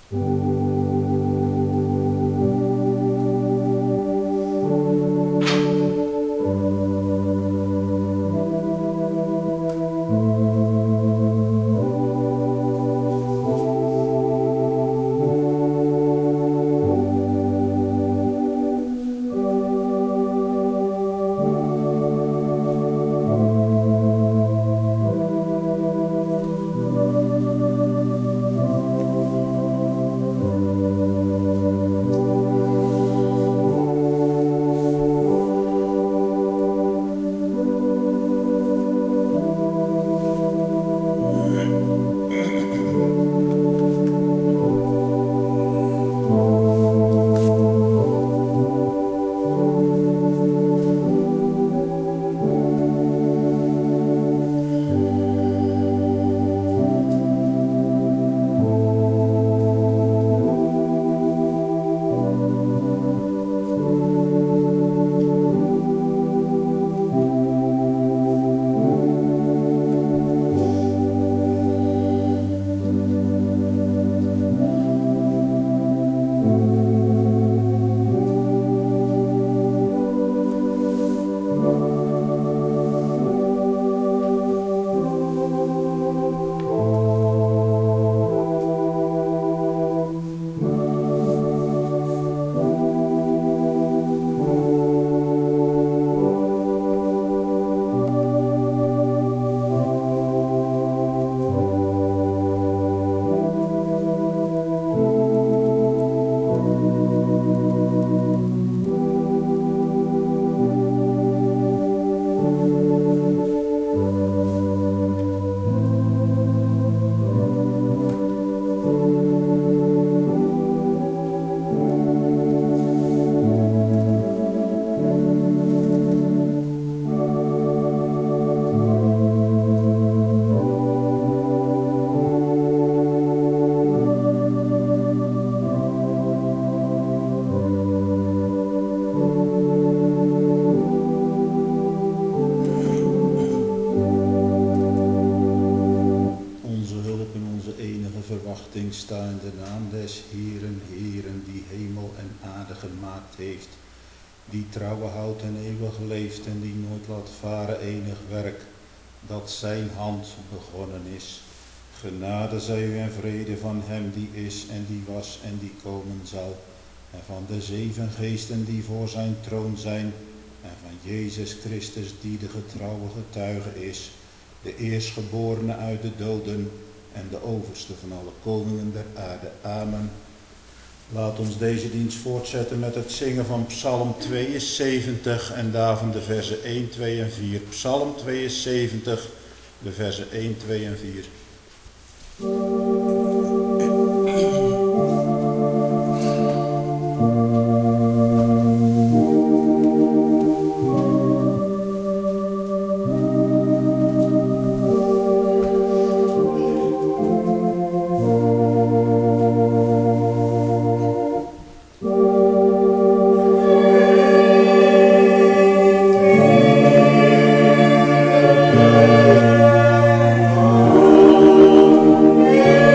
sta in de naam des Heeren, Heeren, die hemel en aarde gemaakt heeft, die trouwe houdt en eeuwig leeft en die nooit laat varen enig werk, dat zijn hand begonnen is. Genade zij u en vrede van hem die is en die was en die komen zal, en van de 7 geesten die voor zijn troon zijn, en van Jezus Christus die de getrouwe getuige is, de eerstgeborene uit de doden en de overste van alle koningen der aarde. Amen. Laat ons deze dienst voortzetten met het zingen van Psalm 72 en daarvan de versen 1, 2 en 4. Psalm 72, de versen 1, 2 en 4. Yeah.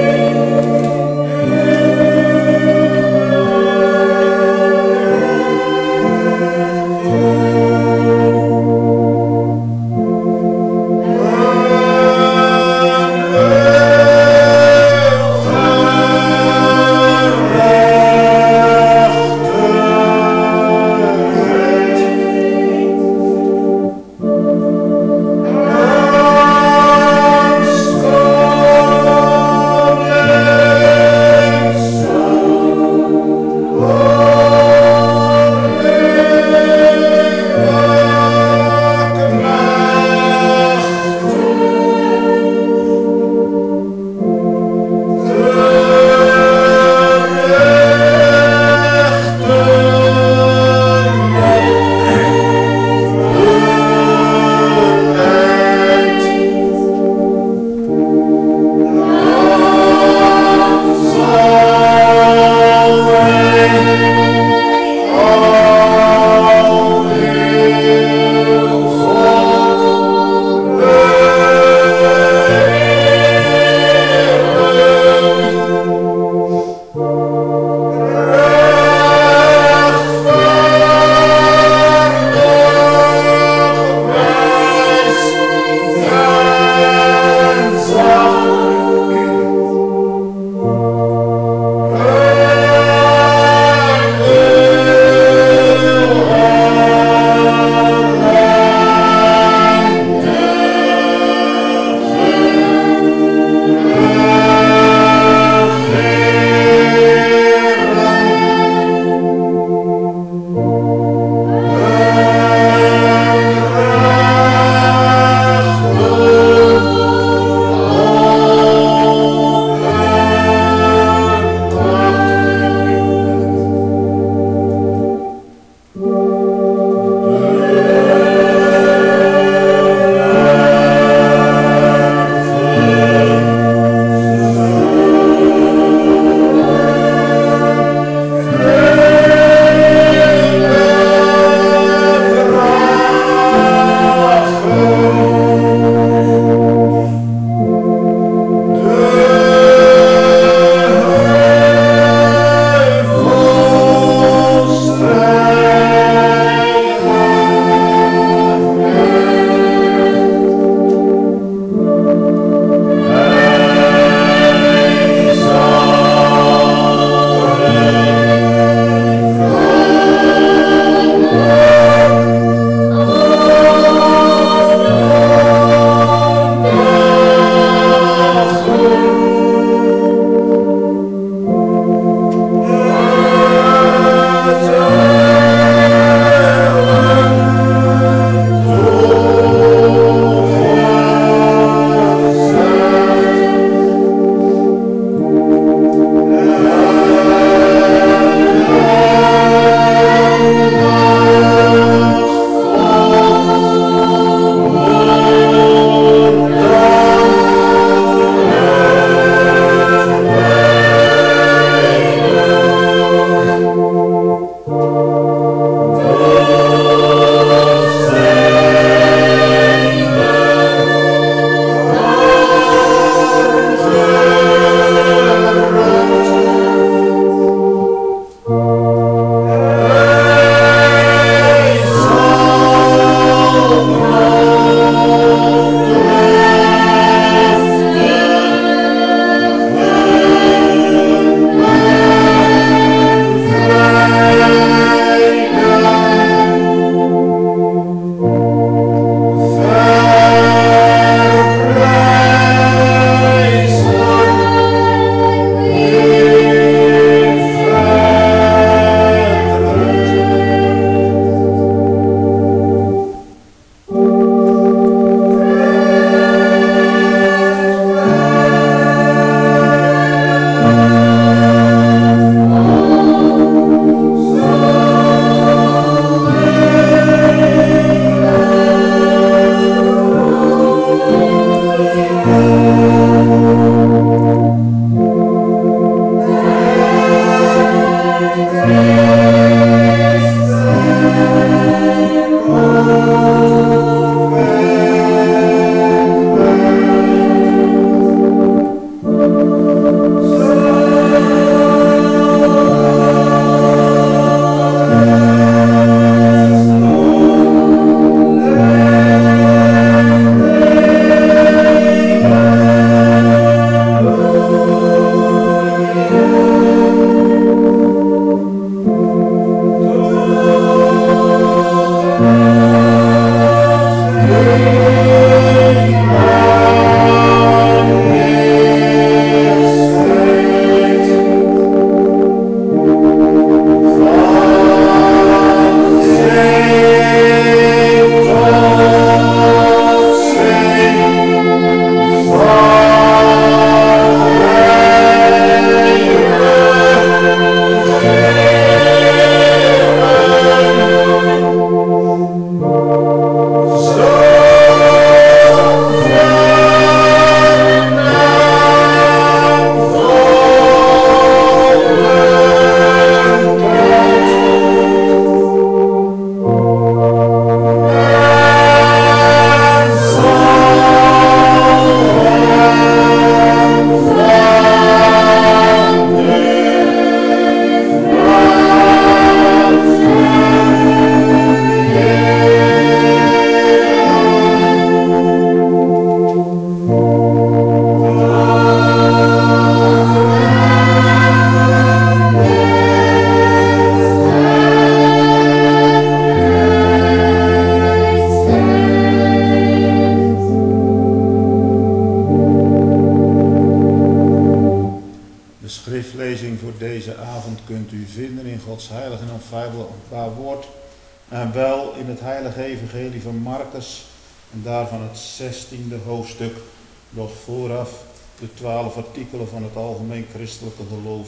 schriftlezing voor deze avond kunt u vinden in Gods heilig en onfeilbaar woord. En wel in het heilige evangelie van Marcus en daarvan het 16e hoofdstuk. Nog vooraf de 12 artikelen van het algemeen christelijke geloof.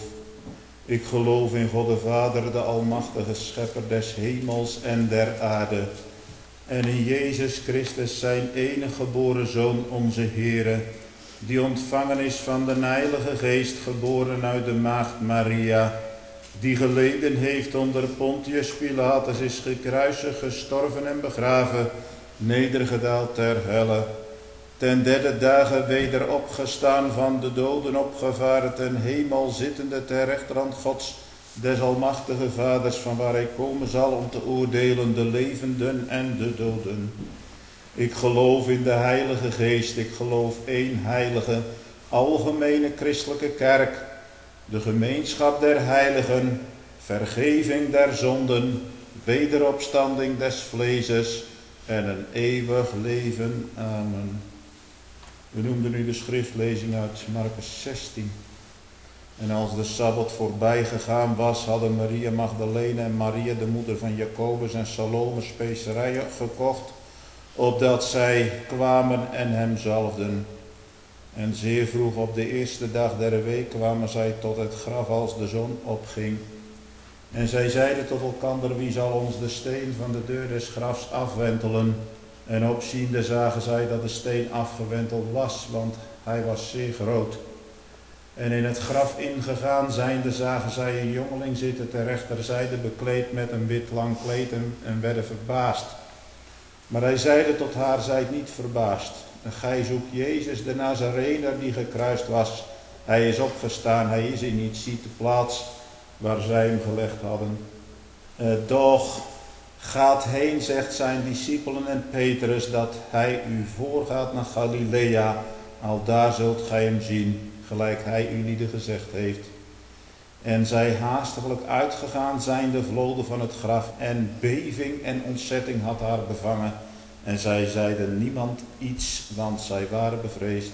Ik geloof in God de Vader, de almachtige schepper des hemels en der aarde. En in Jezus Christus zijn enige geboren Zoon, onze Heere, die ontvangen is van de Heilige Geest, geboren uit de maagd Maria, die geleden heeft onder Pontius Pilatus, is gekruisigd, gestorven en begraven, nedergedaald ter helle, ten derde dagen weder opgestaan, van de doden opgevaren, ten hemel zittende ter rechterhand Gods, des almachtige Vaders, van waar hij komen zal om te oordelen de levenden en de doden. Ik geloof in de Heilige Geest, ik geloof één heilige, algemene christelijke kerk, de gemeenschap der heiligen, vergeving der zonden, wederopstanding des vleeses en een eeuwig leven. Amen. We noemden nu de schriftlezing uit Marcus 16. En als de Sabbat voorbij gegaan was, hadden Maria Magdalene en Maria, de moeder van Jacobus en Salome, specerijen gekocht, opdat zij kwamen en hem zalfden. En zeer vroeg op de eerste dag der week kwamen zij tot het graf als de zon opging. En zij zeiden tot elkander, wie zal ons de steen van de deur des grafs afwentelen? En opziende zagen zij dat de steen afgewenteld was, want hij was zeer groot. En in het graf ingegaan zijnde zagen zij een jongeling zitten ter rechterzijde, bekleed met een wit lang kleed, en werden verbaasd. Maar hij zeide tot haar, zijt niet verbaasd. Gij zoekt Jezus de Nazarener die gekruist was. Hij is opgestaan, hij is hier niet, ziet de plaats waar zij hem gelegd hadden. Doch gaat heen, zegt zijn discipelen en Petrus, dat hij u voorgaat naar Galilea. Al daar zult gij hem zien, gelijk hij u lieden gezegd heeft. En zij haastiglijk uitgegaan zijnde vloden van het graf, en beving en ontzetting had haar bevangen. En zij zeiden niemand iets, want zij waren bevreesd.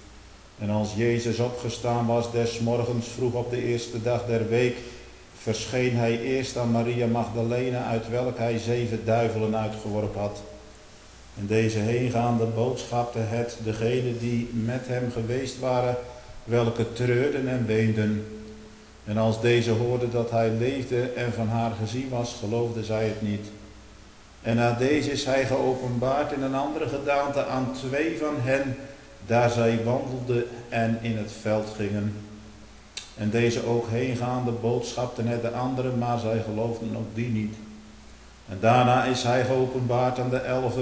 En als Jezus opgestaan was des morgens vroeg op de eerste dag der week, verscheen hij eerst aan Maria Magdalene, uit welk hij 7 duivelen uitgeworpen had. En deze heengaande boodschapte het degenen die met hem geweest waren, welke treurden en weenden. En als deze hoorden dat hij leefde en van haar gezien was, geloofden zij het niet. En na deze is hij geopenbaard in een andere gedaante aan 2 van hen, daar zij wandelden en in het veld gingen. En deze ook heengaande boodschapten het de anderen, maar zij geloofden ook die niet. En daarna is hij geopenbaard aan de 11.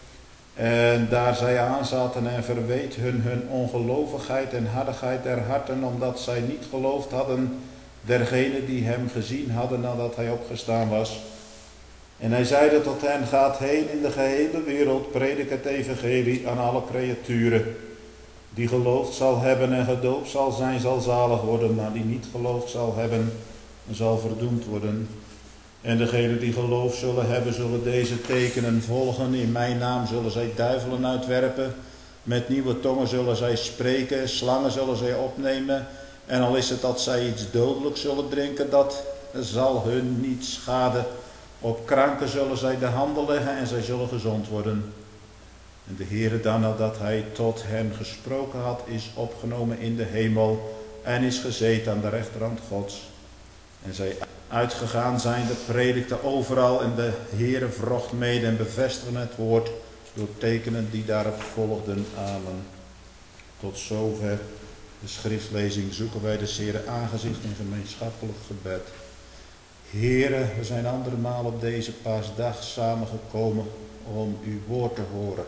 En daar zij aanzaten en verweet hun ongelovigheid en hardigheid der harten, omdat zij niet geloofd hadden dergenen die hem gezien hadden nadat hij opgestaan was. En hij zeide tot hen, gaat heen in de gehele wereld, predik het evangelie aan alle creaturen. Die geloofd zal hebben en gedoopt zal zijn, zal zalig worden, maar die niet geloofd zal hebben, zal verdoemd worden. En degenen die geloof zullen hebben, zullen deze tekenen volgen. In mijn naam zullen zij duivelen uitwerpen. Met nieuwe tongen zullen zij spreken. Slangen zullen zij opnemen. En al is het dat zij iets dodelijks zullen drinken, dat zal hun niet schaden. Op kranken zullen zij de handen leggen en zij zullen gezond worden. En de Heere dan, nadat hij tot hen gesproken had, is opgenomen in de hemel en is gezeten aan de rechterhand Gods. En zij uitgegaan zijnde predikte overal en de Heere vrocht mede en bevestigde het woord door tekenen die daarop volgden. Amen. Tot zover de schriftlezing. Zoeken wij de Heere aangezicht in gemeenschappelijk gebed. Heere, we zijn andermaal op deze paasdag samengekomen om uw woord te horen.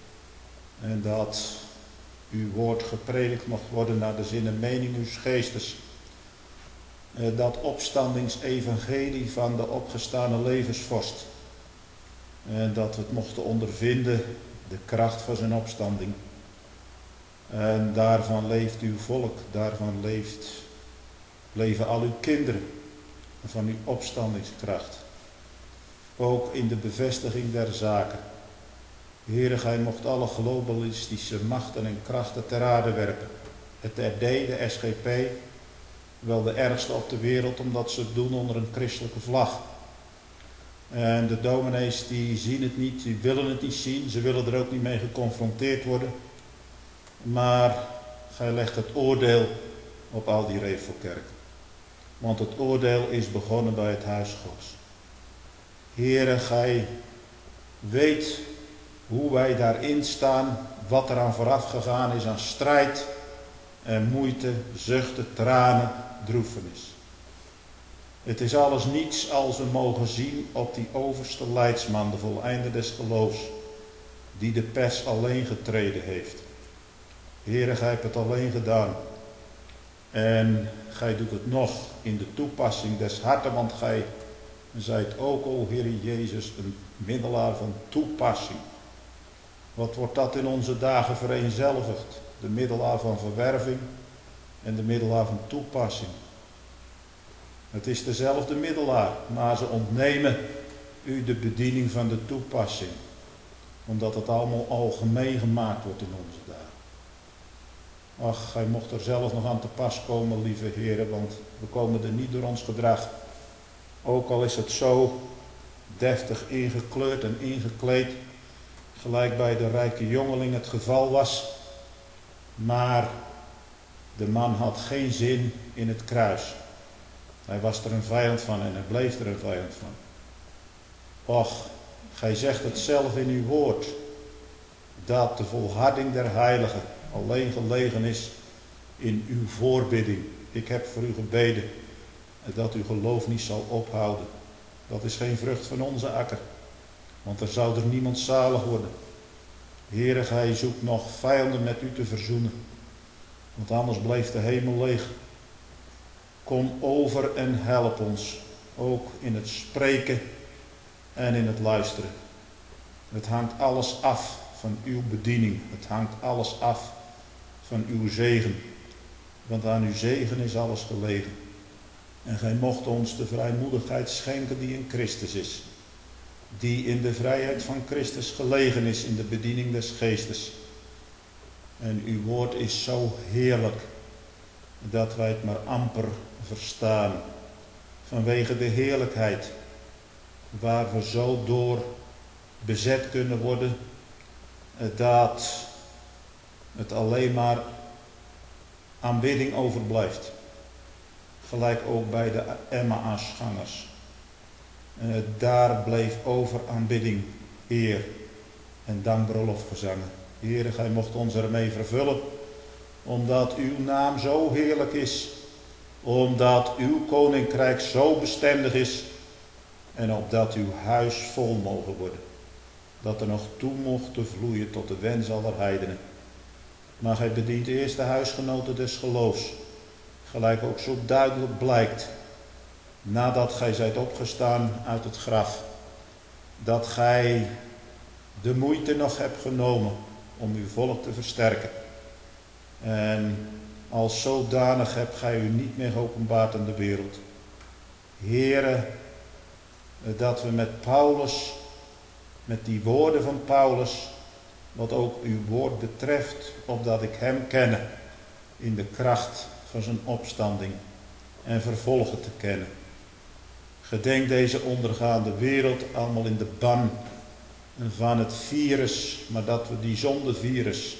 En dat uw woord gepredikt mag worden naar de zin en mening uws geestes. Dat opstandingsevangelie van de opgestane levensvorst. En dat we het mochten ondervinden, de kracht van zijn opstanding. En daarvan leeft uw volk, daarvan leven al uw kinderen. Van uw opstandingskracht. Ook in de bevestiging der zaken. Heere, gij mocht alle globalistische machten en krachten ter aarde werpen. Het RD, de SGP, wel de ergste op de wereld, omdat ze het doen onder een christelijke vlag. En de dominees die zien het niet, die willen het niet zien, ze willen er ook niet mee geconfronteerd worden. Maar gij legt het oordeel op al die revelkerken. Want het oordeel is begonnen bij het huis Gods. Heere, gij weet hoe wij daarin staan, wat er aan vooraf gegaan is aan strijd en moeite, zuchten, tranen, droefenis. Het is alles niets als we mogen zien op die overste leidsman, de voleinder des geloofs, die de pers alleen getreden heeft. Heere, gij hebt het alleen gedaan. En gij doet het nog in de toepassing des harten, want gij zijt ook, o Heere Jezus, een middelaar van toepassing. Wat wordt dat in onze dagen vereenzelvigd? De middelaar van verwerving en de middelaar van toepassing. Het is dezelfde middelaar, maar ze ontnemen u de bediening van de toepassing. Omdat het allemaal algemeen gemaakt wordt in onze dagen. Ach, gij mocht er zelf nog aan te pas komen, lieve heren, want we komen er niet door ons gedrag. Ook al is het zo deftig ingekleurd en ingekleed, gelijk bij de rijke jongeling het geval was. Maar de man had geen zin in het kruis. Hij was er een vijand van en hij bleef er een vijand van. Och, gij zegt het zelf in uw woord, dat de volharding der heiligen alleen gelegen is in uw voorbidding. Ik heb voor u gebeden dat uw geloof niet zal ophouden. Dat is geen vrucht van onze akker, want er zou er niemand zalig worden. Heere, gij zoekt nog vijanden met u te verzoenen, want anders blijft de hemel leeg. Kom over en help ons, ook in het spreken en in het luisteren. Het hangt alles af van uw bediening. Het hangt alles af van uw zegen. Want aan uw zegen is alles gelegen. En gij mocht ons de vrijmoedigheid schenken die in Christus is. Die in de vrijheid van Christus gelegen is in de bediening des geestes. En uw woord is zo heerlijk dat wij het maar amper verstaan. Vanwege de heerlijkheid waar we zo door bezet kunnen worden dat het alleen maar aanbidding overblijft. Gelijk ook bij de Emmausgangers. Daar bleef over aanbidding, eer en dankbrulofgezangen. Heere, gij mocht ons ermee vervullen, omdat uw naam zo heerlijk is omdat uw koninkrijk zo bestendig is en opdat uw huis vol mogen worden, dat er nog toe mocht te vloeien tot de wens aller heidenen. Maar gij bedient eerst de huisgenoten des geloofs, gelijk ook zo duidelijk blijkt, nadat gij zijt opgestaan uit het graf, dat gij de moeite nog hebt genomen om uw volk te versterken. En als zodanig hebt gij u niet meer geopenbaard aan de wereld. Heere, dat we met Paulus, met die woorden van Paulus, wat ook uw woord betreft, opdat ik hem kenne in de kracht van zijn opstanding en vervolgen te kennen. Gedenk deze ondergaande wereld allemaal in de ban van het virus, maar dat we die zondevirus,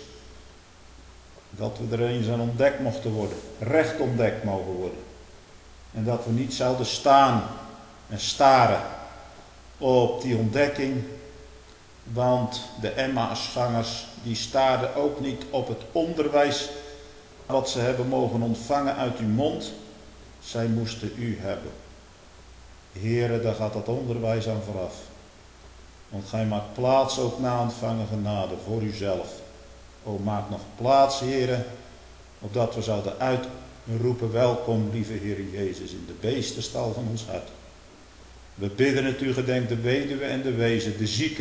dat we er eens aan ontdekt mochten worden, recht ontdekt mogen worden. En dat we niet zouden staan en staren op die ontdekking, want de Emmausgangers die staarden ook niet op het onderwijs wat ze hebben mogen ontvangen uit uw mond. Zij moesten u hebben. Heere, daar gaat dat onderwijs aan vooraf. Want gij maakt plaats ook na ontvangen genade voor uzelf. O, maak nog plaats, Heere, opdat we zouden uitroepen, welkom, lieve Heer Jezus, in de beestenstal van ons hart. We bidden het u, gedenk de weduwe en de wezen, de zieken.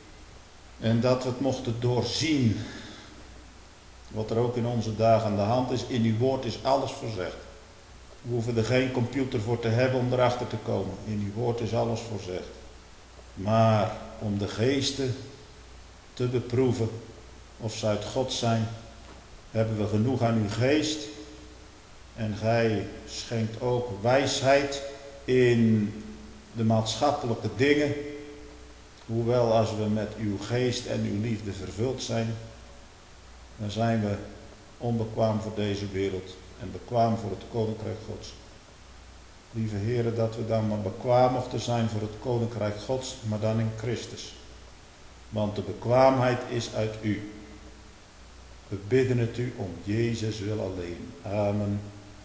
En dat we het mochten doorzien. Wat er ook in onze dagen aan de hand is. In uw woord is alles voorzegd. We hoeven er geen computer voor te hebben om erachter te komen. In uw woord is alles voorzegd. Maar om de geesten te beproeven of ze uit God zijn, hebben we genoeg aan uw geest. En gij schenkt ook wijsheid in de maatschappelijke dingen. Hoewel als we met uw geest en uw liefde vervuld zijn, dan zijn we onbekwaam voor deze wereld en bekwaam voor het koninkrijk Gods. Lieve Heere, dat we dan maar bekwaam mochten zijn voor het koninkrijk Gods, maar dan in Christus. Want de bekwaamheid is uit u. We bidden het u om Jezus wil alleen. Amen.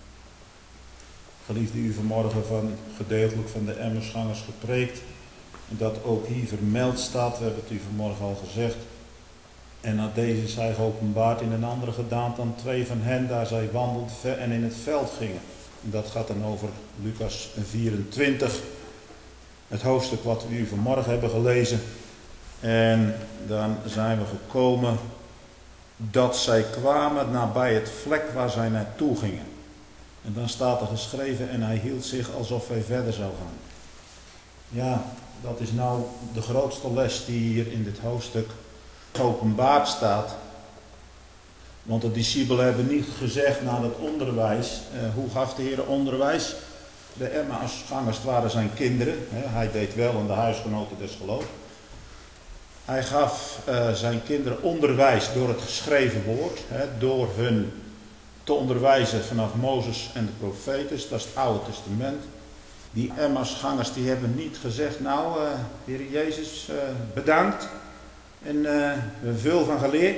Geliefde, u vanmorgen van gedeeltelijk van de Emmausgangers gepreekt. En dat ook hier vermeld staat, we hebben het u vanmorgen al gezegd. En na deze zij geopenbaard in een andere gedaante dan 2 van hen, daar zij wandelden en in het veld gingen. En dat gaat dan over Lucas 24, het hoofdstuk wat we u vanmorgen hebben gelezen. En dan zijn we gekomen dat zij kwamen nabij het vlek waar zij naartoe gingen. En dan staat er geschreven, en hij hield zich alsof hij verder zou gaan. Ja, dat is nou de grootste les die hier in dit hoofdstuk geopenbaard staat. Want de discipelen hebben niet gezegd na dat onderwijs, hoe gaf de Heer onderwijs? De Emmausgangers waren zijn kinderen. Hij deed wel aan de huisgenoten des geloofs. Hij gaf zijn kinderen onderwijs door het geschreven woord. Door hun te onderwijzen vanaf Mozes en de profeten. Dat is het Oude Testament. Die Emmausgangers die hebben niet gezegd, nou Heer Jezus bedankt. En we hebben veel van geleerd.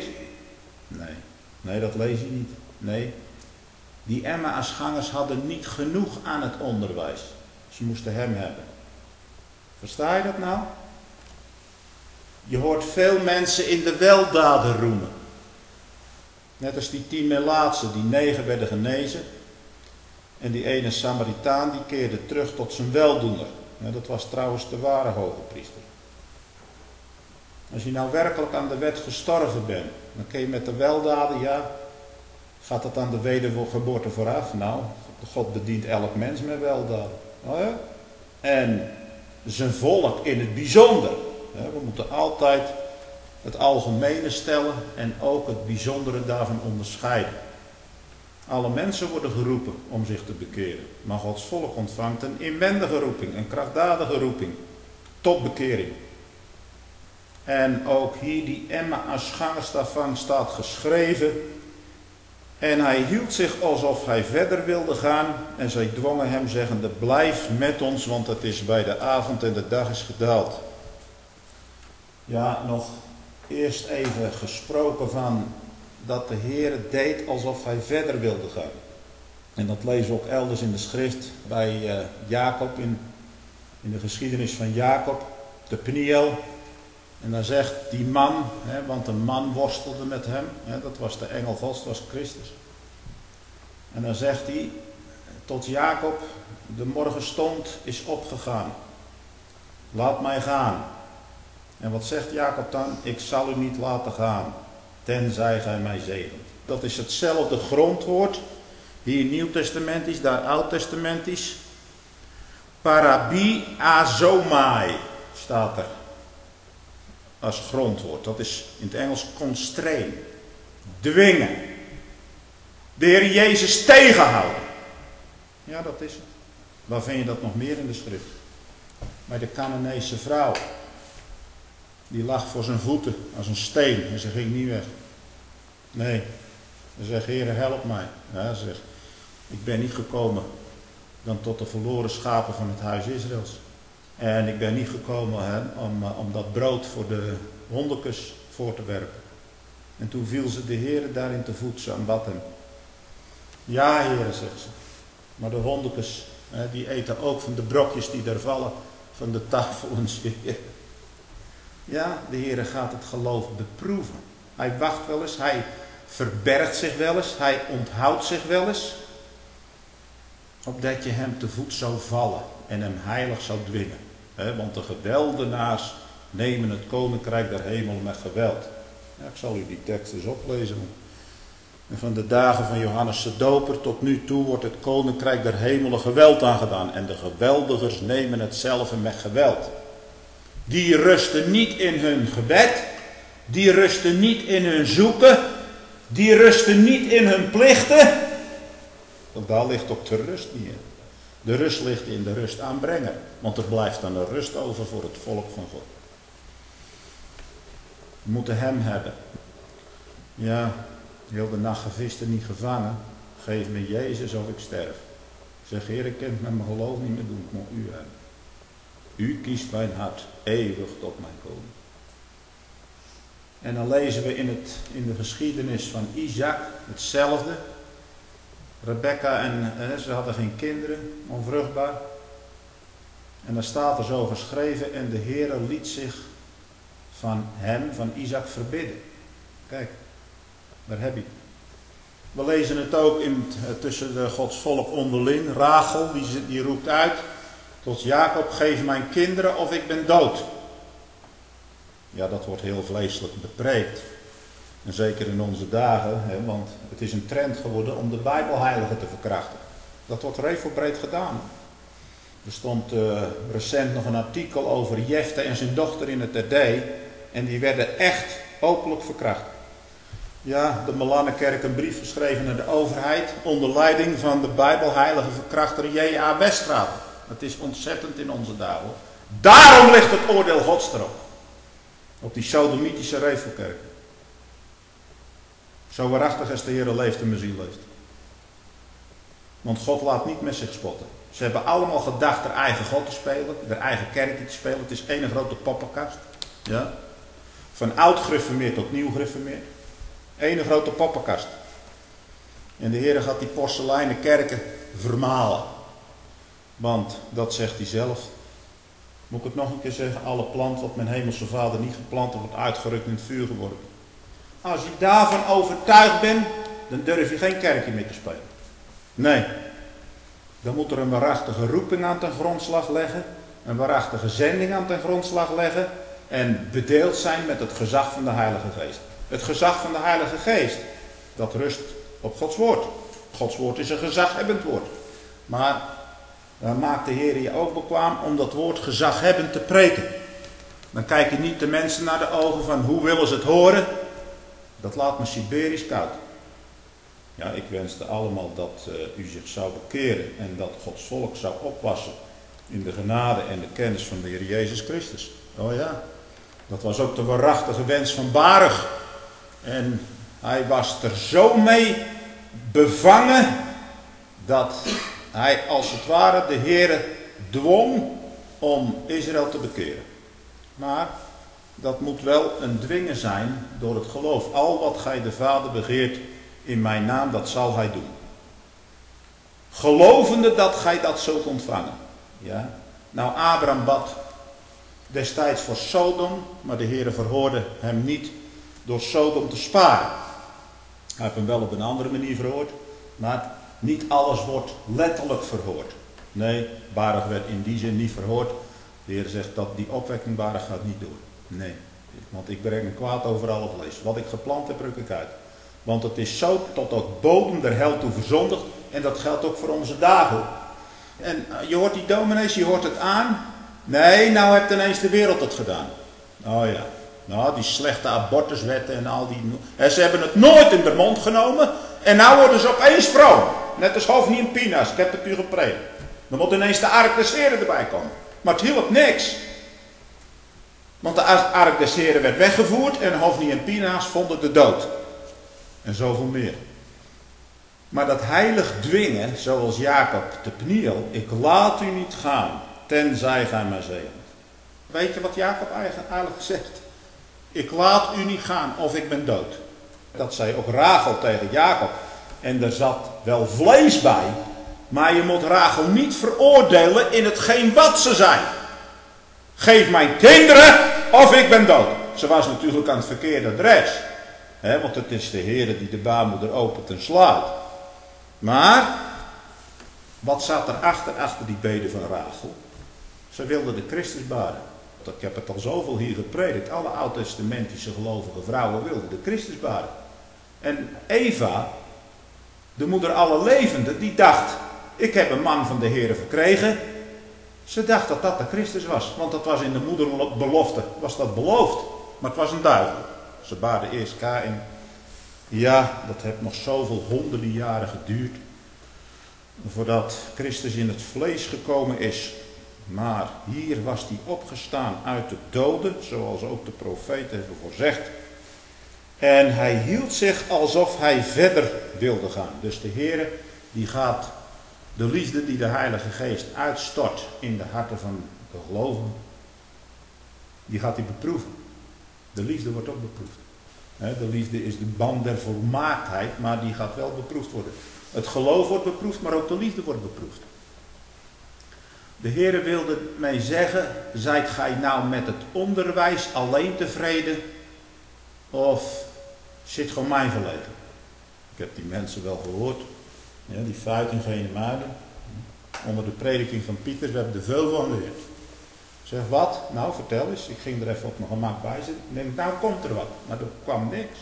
Nee, dat lees je niet. Nee, die Emmausgangers hadden niet genoeg aan het onderwijs. Ze moesten hem hebben. Versta je dat nou? Je hoort veel mensen in de weldaden roemen. Net als die 10 melaatsen, die 9 werden genezen. En die ene Samaritaan die keerde terug tot zijn weldoener. Dat was trouwens de ware hoge priester. Als je nou werkelijk aan de wet gestorven bent, dan kun je met de weldaden, ja, gaat dat aan de wedergeboorte vooraf? Nou, God bedient elk mens met weldaden. Oh ja? En zijn volk in het bijzonder. We moeten altijd het algemene stellen en ook het bijzondere daarvan onderscheiden. Alle mensen worden geroepen om zich te bekeren. Maar Gods volk ontvangt een inwendige roeping, een krachtdadige roeping. Tot bekering. En ook hier die Emmausgangers, daarvan staat geschreven. En hij hield zich alsof hij verder wilde gaan. En zij dwongen hem zeggende, blijf met ons, want het is bij de avond en de dag is gedaald. Ja, nog eerst even gesproken van dat de Heer deed alsof hij verder wilde gaan. En dat lezen we ook elders in de schrift bij Jacob, in de geschiedenis van Jacob, de Peniel. En dan zegt die man, want een man worstelde met hem, dat was de engel Gods, dat was Christus. En dan zegt hij tot Jacob, de morgenstond is opgegaan. Laat mij gaan. En wat zegt Jacob dan? Ik zal u niet laten gaan, tenzij gij mij zegent. Dat is hetzelfde grondwoord, hier Nieuw-testamentisch, daar Oud-testamentisch. Parabi azomai staat er als grondwoord. Dat is in het Engels constrain, dwingen. De Heer Jezus tegenhouden. Ja, dat is het. Waar vind je dat nog meer in de schrift? Bij de Canaanese vrouw. Die lag voor zijn voeten als een steen en ze ging niet weg. Nee, ze zegt, Heere, help mij. Ja, ze zegt, ik ben niet gekomen dan tot de verloren schapen van het huis Israëls. En ik ben niet gekomen om dat brood voor de hondekes voor te werpen. En toen viel ze de Heere daarin te voet, ze aanbad hem. Ja, Heere, zegt ze. Maar de hondekes, die eten ook van de brokjes die daar vallen van de tafel en zeer. Ja, de Heere gaat het geloof beproeven. Hij wacht wel eens, hij verbergt zich wel eens, hij onthoudt zich wel eens. Opdat je hem te voet zou vallen en hem heilig zou dwingen. Want de geweldenaars nemen het koninkrijk der hemel met geweld. Ja, ik zal u die tekst eens oplezen. En van de dagen van Johannes de Doper tot nu toe wordt het koninkrijk der hemelen geweld aangedaan. En de geweldigers nemen het zelf met geweld. Die rusten niet in hun gebed. Die rusten niet in hun zoeken. Die rusten niet in hun plichten. Want daar ligt ook de rust niet in. De rust ligt in de rust aanbrengen. Want er blijft dan een rust over voor het volk van God. We moeten hem hebben. Ja, heel de nacht gevist en niet gevangen. Geef me Jezus of ik sterf. Zeg, Heer, ik kan het met mijn geloof niet meer doen. Ik moet u hebben. U kiest mijn hart eeuwig tot mijn koning. En dan lezen we in de geschiedenis van Isaac hetzelfde. Rebecca en ze hadden geen kinderen, onvruchtbaar. En dan staat er zo geschreven, en de Heere liet zich van hem, van Isaac, verbidden. Kijk, daar heb je het. We lezen het ook tussen de Gods volk onderling. Rachel, die roept uit tot Jacob, geef mijn kinderen of ik ben dood. Ja, dat wordt heel vleeselijk bepreekt. En zeker in onze dagen, want het is een trend geworden om de Bijbelheiligen te verkrachten. Dat wordt regelbreed gedaan. Er stond recent nog een artikel over Jefte en zijn dochter in het RD. En die werden echt openlijk verkracht. Ja, de Malanenkerk een brief geschreven naar de overheid onder leiding van de Bijbelheilige verkrachter J.A. Westraat. Het is ontzettend in onze dagen. Daarom ligt het oordeel Gods erop. Op die sodomitische revelkerk. Zo waarachtig als de Heer leeft en mijn ziel leeft. Want God laat niet met zich spotten. Ze hebben allemaal gedacht haar eigen God te spelen, haar eigen kerkje te spelen. Het is één grote poppenkast. Ja. Van oud gereformeerd tot nieuw gereformeerd. Eén grote poppenkast. En de Heer gaat die porseleinen kerken vermalen. Want, dat zegt hij zelf. Moet ik het nog een keer zeggen? Alle plant wat mijn hemelse vader niet geplant wordt uitgerukt in het vuur geworpen. Als je daarvan overtuigd bent, dan durf je geen kerkje meer te spelen. Nee. Dan moet er een waarachtige roeping aan ten grondslag leggen. Een waarachtige zending aan ten grondslag leggen. En bedeeld zijn met het gezag van de Heilige Geest. Het gezag van de Heilige Geest. Dat rust op Gods woord. Gods woord is een gezaghebbend woord. Maar dan maakt de Heer je ook bekwaam om dat woord gezaghebbend te preken. Dan kijken niet de mensen naar de ogen van hoe willen ze het horen. Dat laat me Siberisch koud. Ja, ik wenste allemaal dat u zich zou bekeren en dat Gods volk zou opwassen in de genade en de kennis van de Heer Jezus Christus. Oh ja, dat was ook de waarachtige wens van Baruch. En hij was er zo mee bevangen dat hij als het ware de Heere dwong om Israël te bekeren. Maar dat moet wel een dwingen zijn door het geloof. Al wat gij de Vader begeert in mijn naam, dat zal hij doen. gelovende dat gij dat zult ontvangen. Ja? Nou, Abraham bad destijds voor Sodom, maar de Heere verhoorde hem niet door Sodom te sparen. Hij heeft hem wel op een andere manier verhoord, maar niet alles wordt letterlijk verhoord. Nee, Barach werd in die zin niet verhoord. De Heer zegt dat die opwekking Barach gaat niet door. Nee, want ik breng een kwaad over alle vlees. Wat ik geplant heb, ruk ik uit. Want het is zo tot op bodem der hel toe verzondigd. En dat geldt ook voor onze dagen. En je hoort die dominees, je hoort het aan. Nee, nou heeft ineens de wereld het gedaan. Oh ja, nou die slechte abortuswetten en al die... En ze hebben het nooit in de mond genomen. En nou worden ze opeens vroom. Net als Hofni en Pina's, ik heb het u gepreekt. Dan moet ineens de ark des Heren erbij komen. Maar het hielp niks. Want de ark des Heren werd weggevoerd en Hofni en Pina's vonden de dood. En zoveel meer. Maar dat heilig dwingen, zoals Jacob te Pniel, ik laat u niet gaan, tenzij gij mij zegent. Weet je wat Jacob eigenlijk zegt? Ik laat u niet gaan of ik ben dood. Dat zei ook Rachel tegen Jacob. En er zat wel vlees bij, maar je moet Rachel niet veroordelen in hetgeen wat ze zijn. Geef mijn kinderen of ik ben dood. Ze was natuurlijk aan het verkeerde adres. Want het is de Heere die de baarmoeder opent en sluit. Maar, wat zat er achter die bede van Rachel? Ze wilde de Christus baren. Ik heb het al zoveel hier gepredikt. Alle oud-testamentische gelovige vrouwen wilden de Christus baren. En Eva, de moeder aller levenden, die dacht, ik heb een man van de Heere verkregen. Ze dacht dat dat de Christus was. Want dat was in de moederbelofte, was dat beloofd. Maar het was een duivel. Ze baarde eerst Kaïn. Ja, dat heeft nog zoveel honderden jaren geduurd. Voordat Christus in het vlees gekomen is. Maar hier was hij opgestaan uit de doden. Zoals ook de profeten hebben voorzegd. En hij hield zich alsof hij verder wilde gaan. Dus de Heere die gaat de liefde die de Heilige Geest uitstort in de harten van de gelovigen. Die gaat hij beproeven. De liefde wordt ook beproefd. De liefde is de band der volmaaktheid, maar die gaat wel beproefd worden. Het geloof wordt beproefd, maar ook de liefde wordt beproefd. De Heere wilde mij zeggen, zijt gij nou met het onderwijs alleen tevreden? Of zit gewoon mij verlegen? Ik heb die mensen wel gehoord. Ja, die feiten geen muiden. Onder de prediking van Pieters, we hebben er veel van geleerd. Zeg, wat? Nou, vertel eens. Ik ging er even op mijn gemak bij zitten. Ik denk, nou komt er wat. Maar er kwam niks.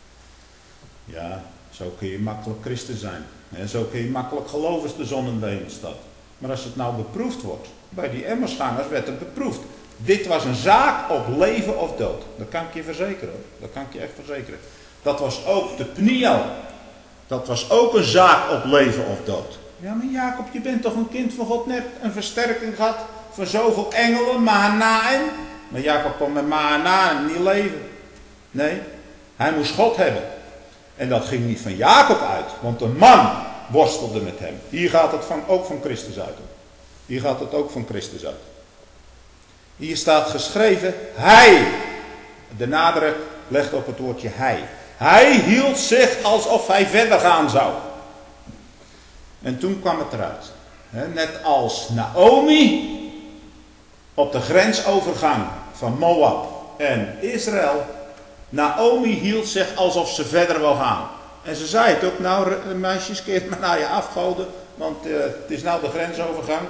Ja, zo kun je makkelijk christen zijn. En zo kun je makkelijk geloven als de zon in de hemel staat. Maar als het nou beproefd wordt, bij die Emmersgangers werd het beproefd. Dit was een zaak op leven of dood. Dat kan ik je verzekeren. Dat kan ik je echt verzekeren. Dat was ook de Pniel. Dat was ook een zaak op leven of dood. Ja, maar Jacob, je bent toch een kind van God, net een versterking gehad van zoveel engelen, Mahanaim. Maar Jacob kon met Mahanaim niet leven. Nee, hij moest God hebben. En dat ging niet van Jacob uit, want een man worstelde met hem. Hier gaat het ook van Christus uit. Hier gaat het ook van Christus uit. Hier staat geschreven, hij. De nadruk legt op het woordje hij. Hij hield zich alsof hij verder gaan zou. En toen kwam het eruit. Net als Naomi op de grensovergang van Moab en Israël. Naomi hield zich alsof ze verder wil gaan. En ze zei het ook, nou meisjes, keert maar naar je afgoden, want het is nou de grensovergang.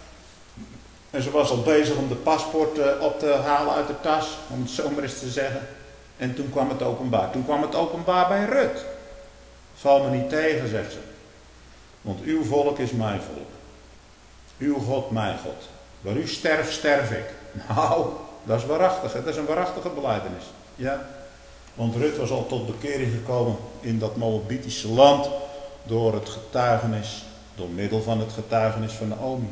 En ze was al bezig om de paspoort op te halen uit de tas, om het zo maar eens te zeggen. En toen kwam het openbaar. Toen kwam het openbaar bij Rut. Val me niet tegen, zegt ze. Want uw volk is mijn volk. Uw God, mijn God. Waar u sterft, sterf ik. Nou, dat is waarachtig. Hè? Dat is een waarachtige belijdenis. Ja. Want Rut was al tot bekering gekomen in dat Moabitische land. Door het getuigenis. Door middel van het getuigenis van Naomi.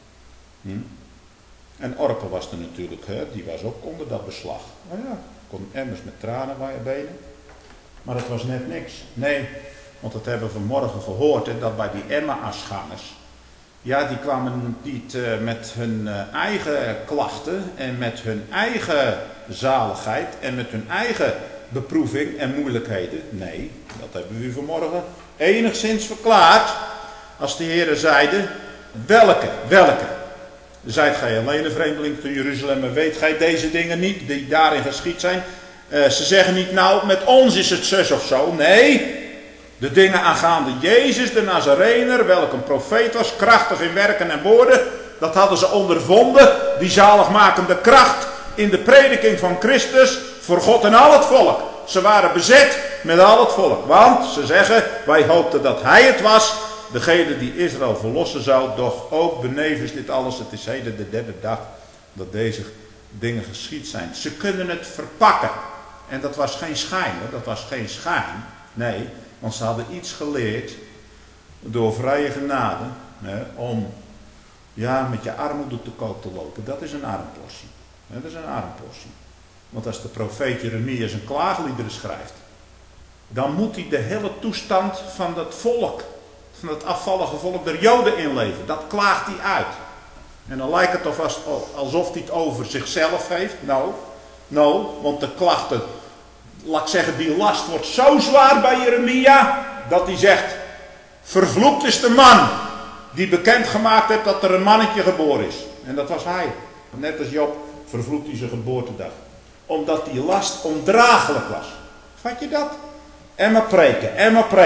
En Orpa was er natuurlijk. Hè? Die was ook onder dat beslag. Nou ja. Kon emmers met tranen bij je benen. Maar het was net niks. Nee, want dat hebben we vanmorgen gehoord. Hè, dat bij die Emmausgangers. Ja, die kwamen niet met hun eigen klachten. En met hun eigen zaligheid. En met hun eigen beproeving en moeilijkheden. Nee, dat hebben we u vanmorgen enigszins verklaard. als de Heere zeide, welke? Zijt gij alleen een vreemdeling te Jeruzalem en weet gij deze dingen niet die daarin geschied zijn? Ze zeggen niet, nou met ons is het zus of zo. Nee, de dingen aangaande Jezus de Nazarener, welk een profeet was, krachtig in werken en woorden. Dat hadden ze ondervonden, die zaligmakende kracht in de prediking van Christus voor God en al het volk. Ze waren bezet met al het volk, want ze zeggen, wij hoopten dat hij het was, degene die Israël verlossen zou, doch ook benevens dit alles, het is heden de derde dag dat deze dingen geschied zijn. Ze kunnen het verpakken. En dat was geen schijn, hoor. Dat was geen schijn. Nee, want ze hadden iets geleerd door vrije genade, om met je armoede te koop te lopen. Dat is een armportie. Dat is een armportie. Want als de profeet Jeremia zijn klaagliederen schrijft, dan moet hij de hele toestand van dat volk, van het afvallige volk der Joden inleven. Dat klaagt hij uit. En dan lijkt het alsof hij het over zichzelf heeft. Nou, want de klachten, laat ik zeggen, die last wordt zo zwaar bij Jeremia, dat hij zegt, vervloekt is de man die bekendgemaakt heeft dat er een mannetje geboren is. En dat was hij. Net als Job vervloekt hij zijn geboortedag. Omdat die last ondraaglijk was. Vat je dat? En maar preken.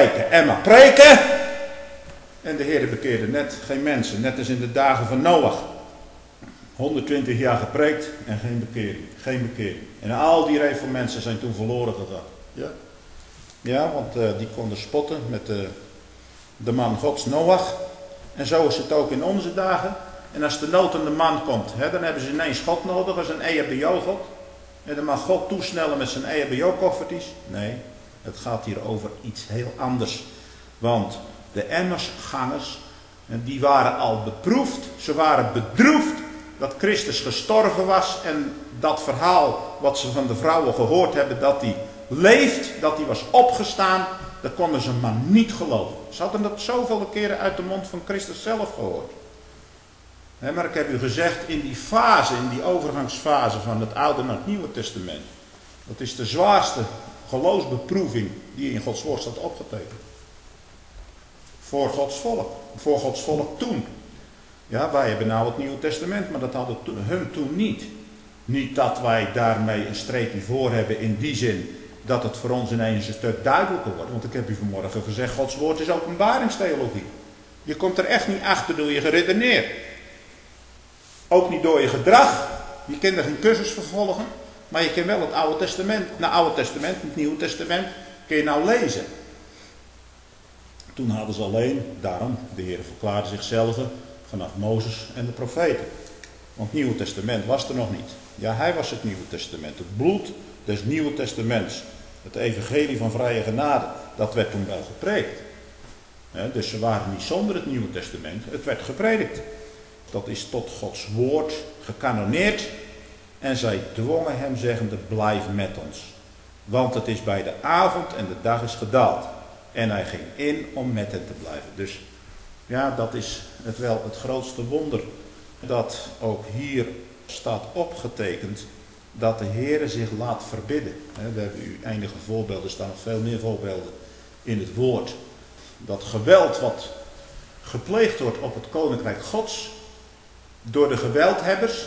En de Heer bekeerde net geen mensen. Net als in de dagen van Noach. 120 jaar gepreekt en geen bekering. En al die rij van mensen zijn toen verloren gegaan. Ja, want die konden spotten met de man Gods Noach. En zo is het ook in onze dagen. En als de nood aan de man komt, dan hebben ze ineens God nodig als een EHBO-God. En dan mag God toesnellen met zijn EHBO-koffertjes. Nee, het gaat hier over iets heel anders. Want de Emmausgangers, die waren al beproefd. Ze waren bedroefd dat Christus gestorven was. En dat verhaal wat ze van de vrouwen gehoord hebben, dat hij leeft, dat hij was opgestaan, dat konden ze maar niet geloven. Ze hadden dat zoveel keren uit de mond van Christus zelf gehoord. Maar ik heb u gezegd, in die fase, in die overgangsfase van het Oude naar het Nieuwe Testament, dat is de zwaarste geloofsbeproeving die in Gods woord staat opgetekend. Voor Gods volk toen. Ja, wij hebben nou het Nieuwe Testament, maar dat hadden hun toen niet. Niet dat wij daarmee een streepje voor hebben in die zin dat het voor ons ineens een stuk duidelijker wordt. Want ik heb u vanmorgen gezegd, Gods woord is openbaringstheologie. Je komt er echt niet achter door je geredeneerd. Ook niet door je gedrag. Je kunt er geen cursus vervolgen. Maar je kunt wel het Oude Testament, het Nieuwe Testament, kun je nou lezen. Toen hadden ze alleen, daarom, de Heer verklaarde zichzelf vanaf Mozes en de profeten. Want het Nieuwe Testament was er nog niet. Ja, hij was het Nieuwe Testament. Het bloed des Nieuwe Testaments. Het evangelie van vrije genade. Dat werd toen wel gepreekt. Dus ze waren niet zonder het Nieuwe Testament. Het werd gepredikt. Dat is tot Gods woord gekanoneerd. En zij dwongen hem zeggende, blijf met ons. Want het is bij de avond en de dag is gedaald. En hij ging in om met hen te blijven. Dus ja, dat is het grootste wonder. Dat ook hier staat opgetekend. Dat de Heere zich laat verbidden. We hebben u enige voorbeelden, er staan nog veel meer voorbeelden in het woord. Dat geweld wat gepleegd wordt op het koninkrijk Gods. Door de geweldhebbers.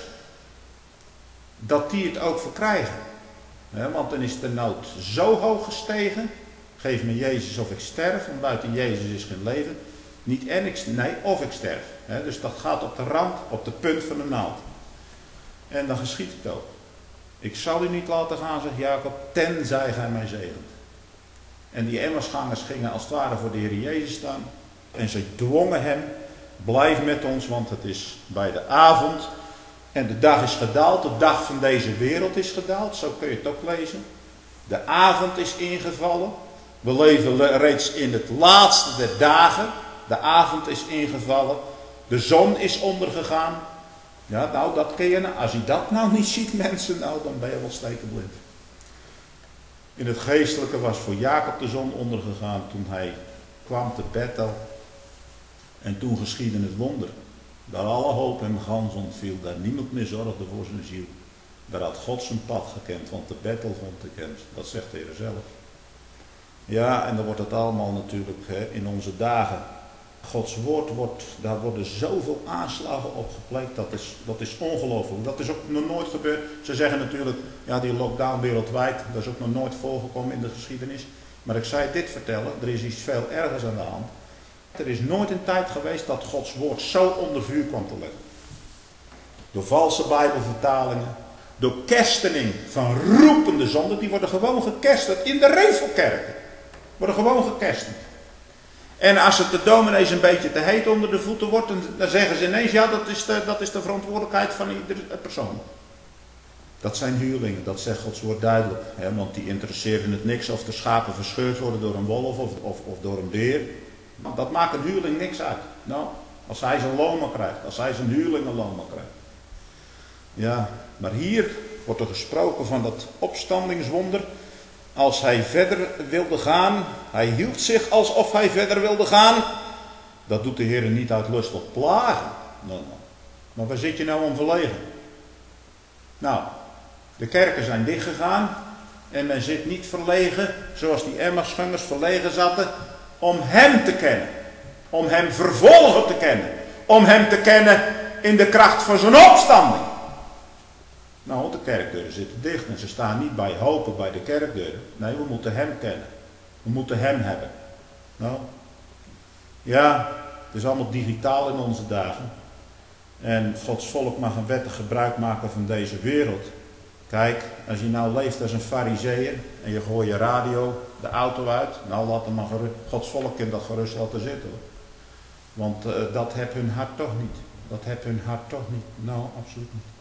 Dat die het ook verkrijgen. Want dan is de nood zo hoog gestegen. Geef me Jezus of ik sterf. Want buiten Jezus is geen leven. Niet of ik sterf. Dus dat gaat op de rand, op de punt van de naald. En dan geschiet het ook. Ik zal u niet laten gaan, zegt Jacob, tenzij gij mij zegent. En die Emmausgangers gingen als het ware voor de Heer Jezus staan. En ze dwongen hem, blijf met ons, want het is bij de avond. En de dag is gedaald, de dag van deze wereld is gedaald. Zo kun je het ook lezen. De avond is ingevallen. We leven reeds in het laatste der dagen. De avond is ingevallen. De zon is ondergegaan. Ja, nou dat kun je, als je dat nou niet ziet mensen, nou dan ben je wel stekenblind. In het geestelijke was voor Jacob de zon ondergegaan toen hij kwam te Bethel. En toen geschiedde het wonder. Daar alle hoop hem gans ontviel, daar niemand meer zorgde voor zijn ziel. Daar had God zijn pad gekend, want de Bethel vond gekend. Dat zegt de Heer zelf. Ja, en dan wordt het allemaal natuurlijk in onze dagen Gods woord daar worden zoveel aanslagen op gepleegd, dat is ongelooflijk. Dat is ook nog nooit gebeurd. Ze zeggen natuurlijk, ja, die lockdown wereldwijd, dat is ook nog nooit voorgekomen in de geschiedenis. Maar ik zei dit vertellen, er is iets veel ergers aan de hand. Er is nooit een tijd geweest dat Gods woord zo onder vuur kwam te liggen. Door valse bijbelvertalingen, door kerstening van roepende zonden, die worden gewoon gekerstend in de revelkerken. Worden gewoon gekerstend. En als het de dominees een beetje te heet onder de voeten wordt, dan zeggen ze ineens, ja, dat is de verantwoordelijkheid van iedere persoon. Dat zijn huurlingen, dat zegt Gods woord duidelijk. Hè, want die interesseren het niks of de schapen verscheurd worden door een wolf of door een beer. Dat maakt een huurling niks uit. Nou, als hij zijn loon maar krijgt, als hij zijn huurling een loon maar krijgt. Ja, maar hier wordt er gesproken van dat opstandingswonder. Als hij verder wilde gaan, hij hield zich alsof hij verder wilde gaan. Dat doet de Heer niet uit lust tot plagen. Nee. Maar waar zit je nou om verlegen? Nou, de kerken zijn dichtgegaan en men zit niet verlegen, zoals die Emmausgangers verlegen zaten, om hem te kennen. Om hem vervolgen te kennen. Om hem te kennen in de kracht van zijn opstanding. Nou, de kerkdeuren zitten dicht en ze staan niet bij hopen bij de kerkdeuren. Nee, we moeten hem kennen. We moeten hem hebben. Nou, ja, het is allemaal digitaal in onze dagen. En Gods volk mag een wettig gebruik maken van deze wereld. Kijk, als je nou leeft als een farizeeër en je gooit je radio, de auto uit. Nou, laat hem maar gerust. Gods volk kan dat gerust laten zitten. Hoor. Want dat heeft hun hart toch niet. Dat heeft hun hart toch niet. Nou, absoluut niet.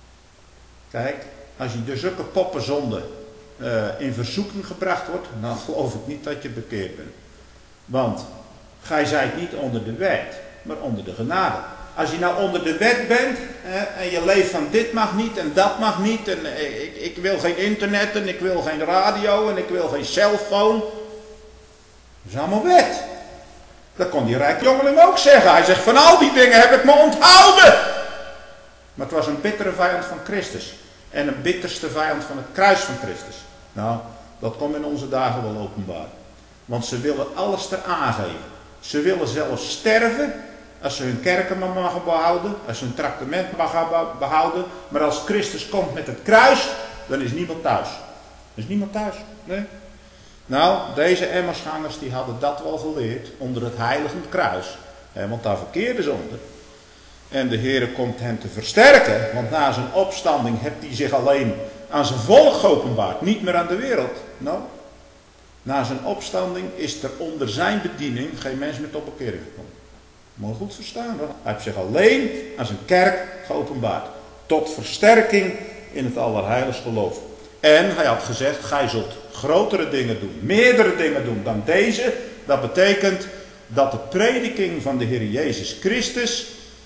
Kijk, als je door zulke poppenzonden in verzoeking gebracht wordt, dan geloof ik niet dat je bekeerd bent. Want gij zijt niet onder de wet, maar onder de genade. Als je nou onder de wet bent en je leeft van dit mag niet en dat mag niet en ik wil geen internet en ik wil geen radio en ik wil geen cellfoon. Dat is allemaal wet. Dat kon die rijke jongeling ook zeggen. Hij zegt, van al die dingen heb ik me onthouden. Maar het was een bittere vijand van Christus. En een bitterste vijand van het kruis van Christus. Nou, dat komt in onze dagen wel openbaar. Want ze willen alles eraan geven. Ze willen zelfs sterven als ze hun kerken maar mogen behouden. Als ze hun tractement mogen behouden. Maar als Christus komt met het kruis, dan is niemand thuis. Er is niemand thuis. Nee. Nou, deze Emmausgangers die hadden dat wel geleerd onder het heiligend kruis. Want daar verkeerden ze onder. En de Heere komt hen te versterken, want na zijn opstanding heeft hij zich alleen aan zijn volk geopenbaard, niet meer aan de wereld. Nou, na zijn opstanding is er onder zijn bediening geen mens meer tot bekering gekomen. Moet je goed verstaan hoor. Hij heeft zich alleen aan zijn kerk geopenbaard, tot versterking in het allerheiligst geloof. En hij had gezegd, gij zult grotere dingen doen, meerdere dingen doen dan deze. Dat betekent dat de prediking van de Heer Jezus Christus,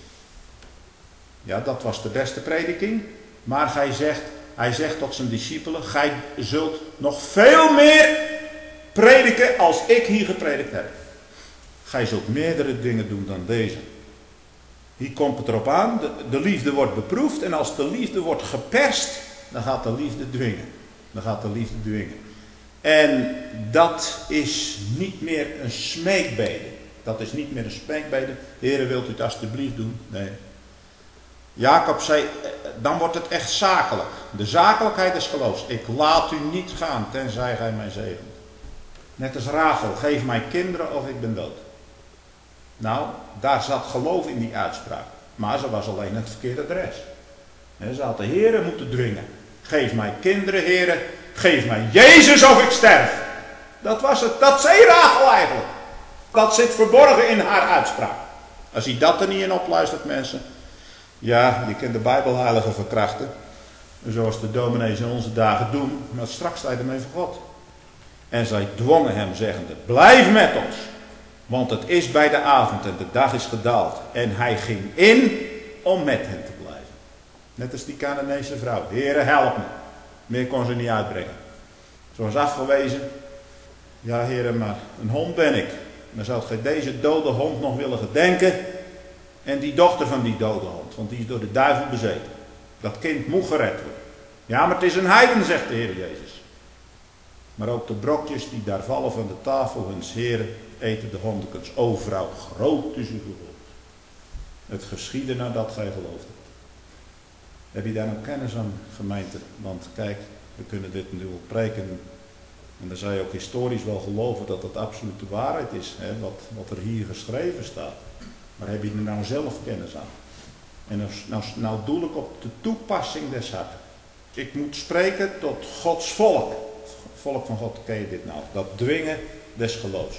ja, dat was de beste prediking. Maar hij zegt tot zijn discipelen, gij zult nog veel meer prediken als ik hier gepredikt heb. Gij zult meerdere dingen doen dan deze. Hier komt het erop aan, de liefde wordt beproefd en als de liefde wordt geperst, dan gaat de liefde dwingen. Dan gaat de liefde dwingen. En dat is niet meer een smeekbede. Dat is niet meer een smeekbede. Heere, wilt u het alstublieft doen? Nee. Jacob zei, dan wordt het echt zakelijk. De zakelijkheid des geloofs. Ik laat u niet gaan, tenzij gij mij zegent. Net als Rachel, geef mij kinderen of ik ben dood. Nou, daar zat geloof in die uitspraak. Maar ze was alleen het verkeerde adres. Ze had de Heere moeten dwingen. Geef mij kinderen, Heere. Geef mij Jezus of ik sterf. Dat was het. Dat zei Rachel eigenlijk. Dat zit verborgen in haar uitspraak. Als hij dat er niet in opluistert, mensen. Ja, je kunt de Bijbelheiligen verkrachten. Zoals de dominees in onze dagen doen. Maar straks sta je ermee voor God. En zij dwongen hem zeggende, blijf met ons. Want het is bij de avond en de dag is gedaald. En hij ging in om met hen te blijven. Net als die Canaanese vrouw. Heere, help me. Meer kon ze niet uitbrengen. Ze was afgewezen. Ja, Heere, maar een hond ben ik. Dan zou gij deze dode hond nog willen gedenken. En die dochter van die dode hond. Want die is door de duivel bezeten. Dat kind moet gered worden. Ja, maar het is een heiden, zegt de Heer Jezus. Maar ook de brokjes die daar vallen van de tafel huns Heren eten de hondekens. O vrouw, groot is uw geloof. Het geschiedde nadat gij geloofd hebt. Heb je daar nou kennis aan, gemeente? Want kijk, we kunnen dit nu wel preken. En dan zou je ook historisch wel geloven dat het absolute waarheid is. Hè, wat er hier geschreven staat. Maar heb je er nou zelf kennis aan? En nou doel ik op de toepassing des harten. Ik moet spreken tot Gods volk. Volk van God, ken je dit nou? Dat dwingen des geloofs.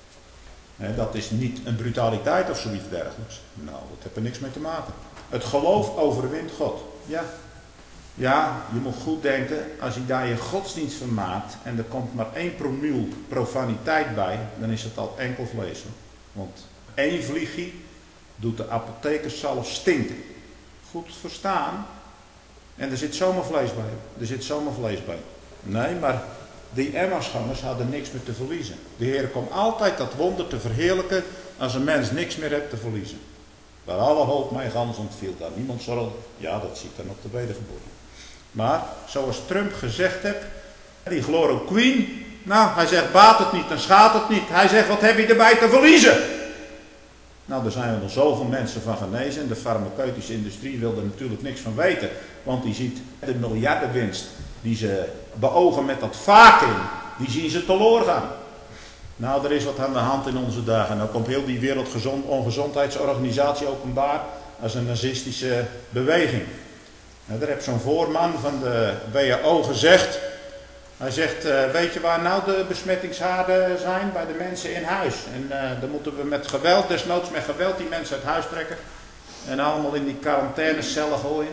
Dat is niet een brutaliteit of zoiets dergelijks. Nou, dat heeft er niks mee te maken. Het geloof overwint God. Ja. Ja, je moet goed denken, als je daar je godsdienst van maakt en er komt maar 1 promiel profaniteit bij, dan is het al enkel vlees. Want 1 vliegje doet de apothekerszalf stinken. Goed verstaan. En er zit zomaar vlees bij. Er zit zomaar vlees bij. Nee, maar die Emmausgangers hadden niks meer te verliezen. De Heer komt altijd dat wonder te verheerlijken als een mens niks meer heeft te verliezen. Waar alle hoop mij gans ontviel, daar niemand zorgde. Ja, dat ziet dan op de wedergeboorte. Maar, zoals Trump gezegd heeft, die chloroquine, nou, hij zegt, baat het niet, dan schaadt het niet. Hij zegt, wat heb je erbij te verliezen? Nou, daar zijn er nog zoveel mensen van genezen en de farmaceutische industrie wil er natuurlijk niks van weten. Want die ziet de miljardenwinst die ze beogen met dat vakin, die zien ze teloor gaan. Nou, er is wat aan de hand in onze dagen. Nou komt heel die Wereldgezondheidsorganisatie openbaar als een nazistische beweging. Nou, daar heeft zo'n voorman van de WHO gezegd. Hij zegt, weet je waar nou de besmettingshaarden zijn? Bij de mensen in huis. En dan moeten we met geweld, desnoods met geweld, die mensen uit huis trekken. En allemaal in die quarantainecellen gooien.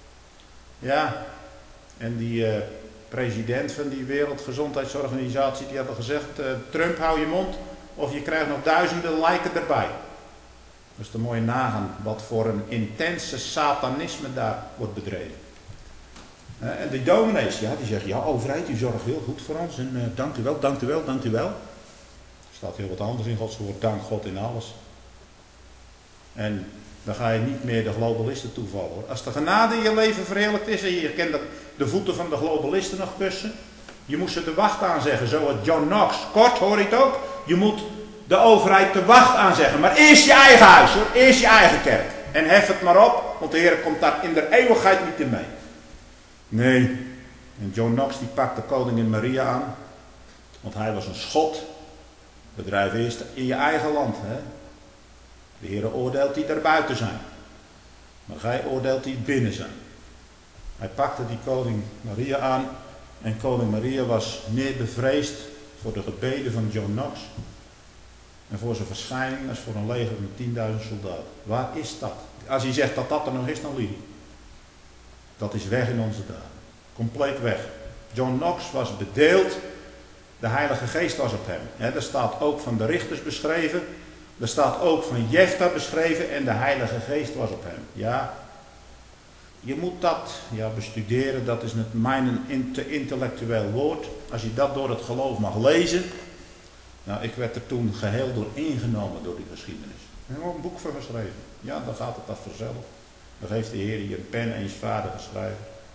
Ja, en die president van die Wereldgezondheidsorganisatie, die had al gezegd, Trump, hou je mond, of je krijgt nog duizenden lijken erbij. Dus dan moet je nagaan wat voor een intense satanisme daar wordt bedreven. En die dominees, ja, die zeggen, ja, overheid, u zorgt heel goed voor ons en dank u wel, dank u wel, dank u wel. Er staat heel wat anders in Gods woord, dank God in alles. En dan ga je niet meer de globalisten toevallen, hoor. Als de genade in je leven verheerlijkt is en je kent de voeten van de globalisten nog kussen, je moet ze de wacht aanzeggen, zoals John Knox. Kort, hoor je het ook? Je moet de overheid de wacht aanzeggen, maar eerst je eigen huis, hoor. Eerst je eigen kerk. En hef het maar op, want de Heer komt daar in de eeuwigheid niet in mee. Nee, en John Knox die pakt de koningin Maria aan, want hij was een schot. Bedrijf eerst in je eigen land, hè. De Heer oordeelt die daar buiten zijn. Maar gij oordeelt die binnen zijn. Hij pakte die koning Maria aan. En koning Maria was meer bevreesd voor de gebeden van John Knox. En voor zijn verschijning als voor een leger met 10.000 soldaten. Waar is dat? Als hij zegt dat dat er nog is, dan lief. Dat is weg in onze dagen. Compleet weg. John Knox was bedeeld. De Heilige Geest was op hem. Er staat ook van de richters beschreven. Er staat ook van Jefta beschreven en de Heilige Geest was op hem. Ja, je moet dat bestuderen, dat is mijn te intellectueel woord. Als je dat door het geloof mag lezen. Nou, ik werd er toen geheel door ingenomen door die geschiedenis. Er is een boek voor geschreven. Ja, dan gaat het dat vanzelf. Dan geeft de Heer je een pen en je vader geschreven.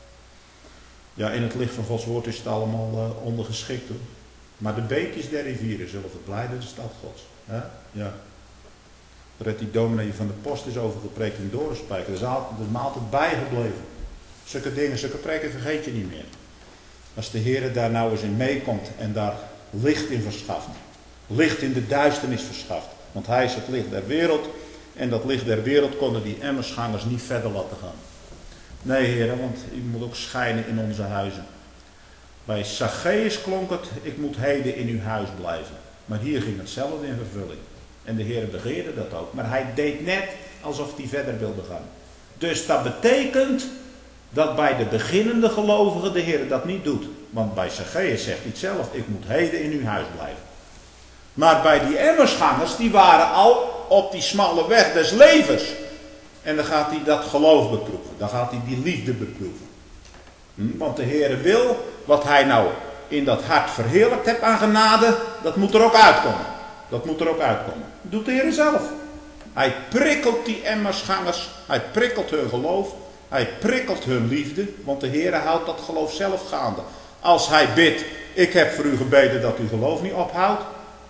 Ja, in het licht van Gods woord is het allemaal ondergeschikt, hoor. Maar de beekjes der rivieren zullen verblijden de stad Gods. Ja. Daar heeft die dominee van de post is over gepreekt in Dorenspijker. Dat is me altijd bijgebleven. Zulke dingen, zulke preken vergeet je niet meer. Als de Heer daar nou eens in meekomt en daar licht in verschaft. Licht in de duisternis verschaft. Want hij is het licht der wereld. En dat licht der wereld konden die Emmausgangers niet verder laten gaan. Nee, Heer, want u moet ook schijnen in onze huizen. Bij Zacchaeus klonk het, ik moet heden in uw huis blijven. Maar hier ging hetzelfde in vervulling. En de Heer begeerde dat ook. Maar hij deed net alsof hij verder wilde gaan. Dus dat betekent dat bij de beginnende gelovigen de Heer dat niet doet. Want bij Zacchaeus zegt hij zelf, ik moet heden in uw huis blijven. Maar bij die Emmausgangers, die waren al op die smalle weg des levens. En dan gaat hij dat geloof beproeven. Dan gaat hij die liefde beproeven. Want de Heer wil, wat hij nou in dat hart verheerlijkt hebt aan genade, dat moet er ook uitkomen. Dat moet er ook uitkomen. Dat doet de Heer zelf. Hij prikkelt die Emmausgangers. Hij prikkelt hun geloof. Hij prikkelt hun liefde. Want de Heer houdt dat geloof zelf gaande. Als hij bidt, ik heb voor u gebeden dat uw geloof niet ophoudt.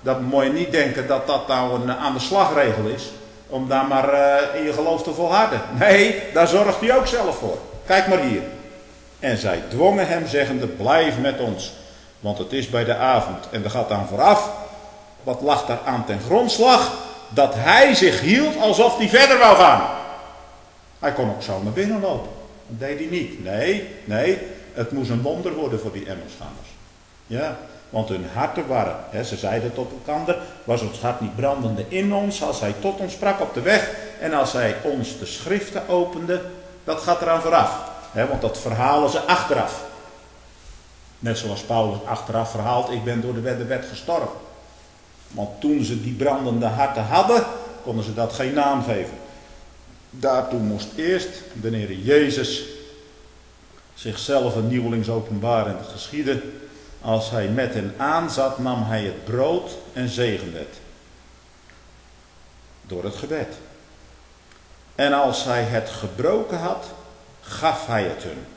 Dat moet je niet denken dat dat nou een aan de slagregel is. Om daar maar in je geloof te volharden. Nee, daar zorgt hij ook zelf voor. Kijk maar hier. En zij dwongen hem zeggende, blijf met ons. Want het is bij de avond. En er gaat dan vooraf. Wat lag daar aan ten grondslag? Dat hij zich hield alsof hij verder wou gaan. Hij kon ook zo naar binnen lopen. Dat deed hij niet. Nee. Het moest een wonder worden voor die Emmausgangers. Ja. Want hun harten waren, ze zeiden tot elkaar, was ons hart niet brandende in ons, als hij tot ons sprak op de weg. En als hij ons de schriften opende, dat gaat eraan vooraf. Want dat verhalen ze achteraf. Net zoals Paulus achteraf verhaalt, ik ben door de wet gestorven. Want toen ze die brandende harten hadden, konden ze dat geen naam geven. Daartoe moest eerst de Heer Jezus zichzelf een nieuwelings openbaar en het geschieden. Als hij met hen aanzat, nam hij het brood en zegende het. Door het gebed. En als hij het gebroken had, gaf hij het hun.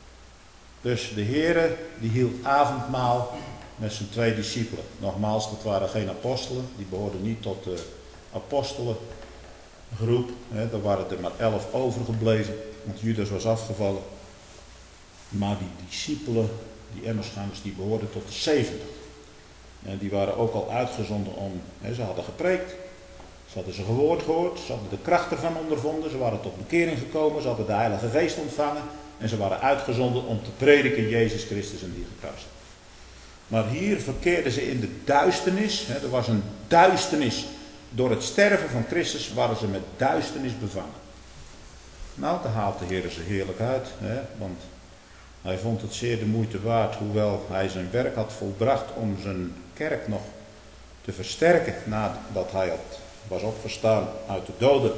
Dus de Heere die hield avondmaal met zijn 2 discipelen. Nogmaals, dat waren geen apostelen. Die behoorden niet tot de apostelengroep. Er waren er maar 11 overgebleven. Want Judas was afgevallen. Maar die discipelen, die Emmausgangers, die behoorden tot de 70. En die waren ook al uitgezonden om, ze hadden gepreekt. Ze hadden zijn woord gehoord. Ze hadden de kracht ervan ondervonden. Ze waren tot bekering gekomen. Ze hadden de Heilige Geest ontvangen. En ze waren uitgezonden om te prediken Jezus Christus en die gekruisigd. Maar hier verkeerden ze in de duisternis. Er was een duisternis. Door het sterven van Christus waren ze met duisternis bevangen. Nou, daar haalt de Heer ze heerlijk uit. Want hij vond het zeer de moeite waard, hoewel hij zijn werk had volbracht om zijn kerk nog te versterken nadat hij was opgestaan uit de doden.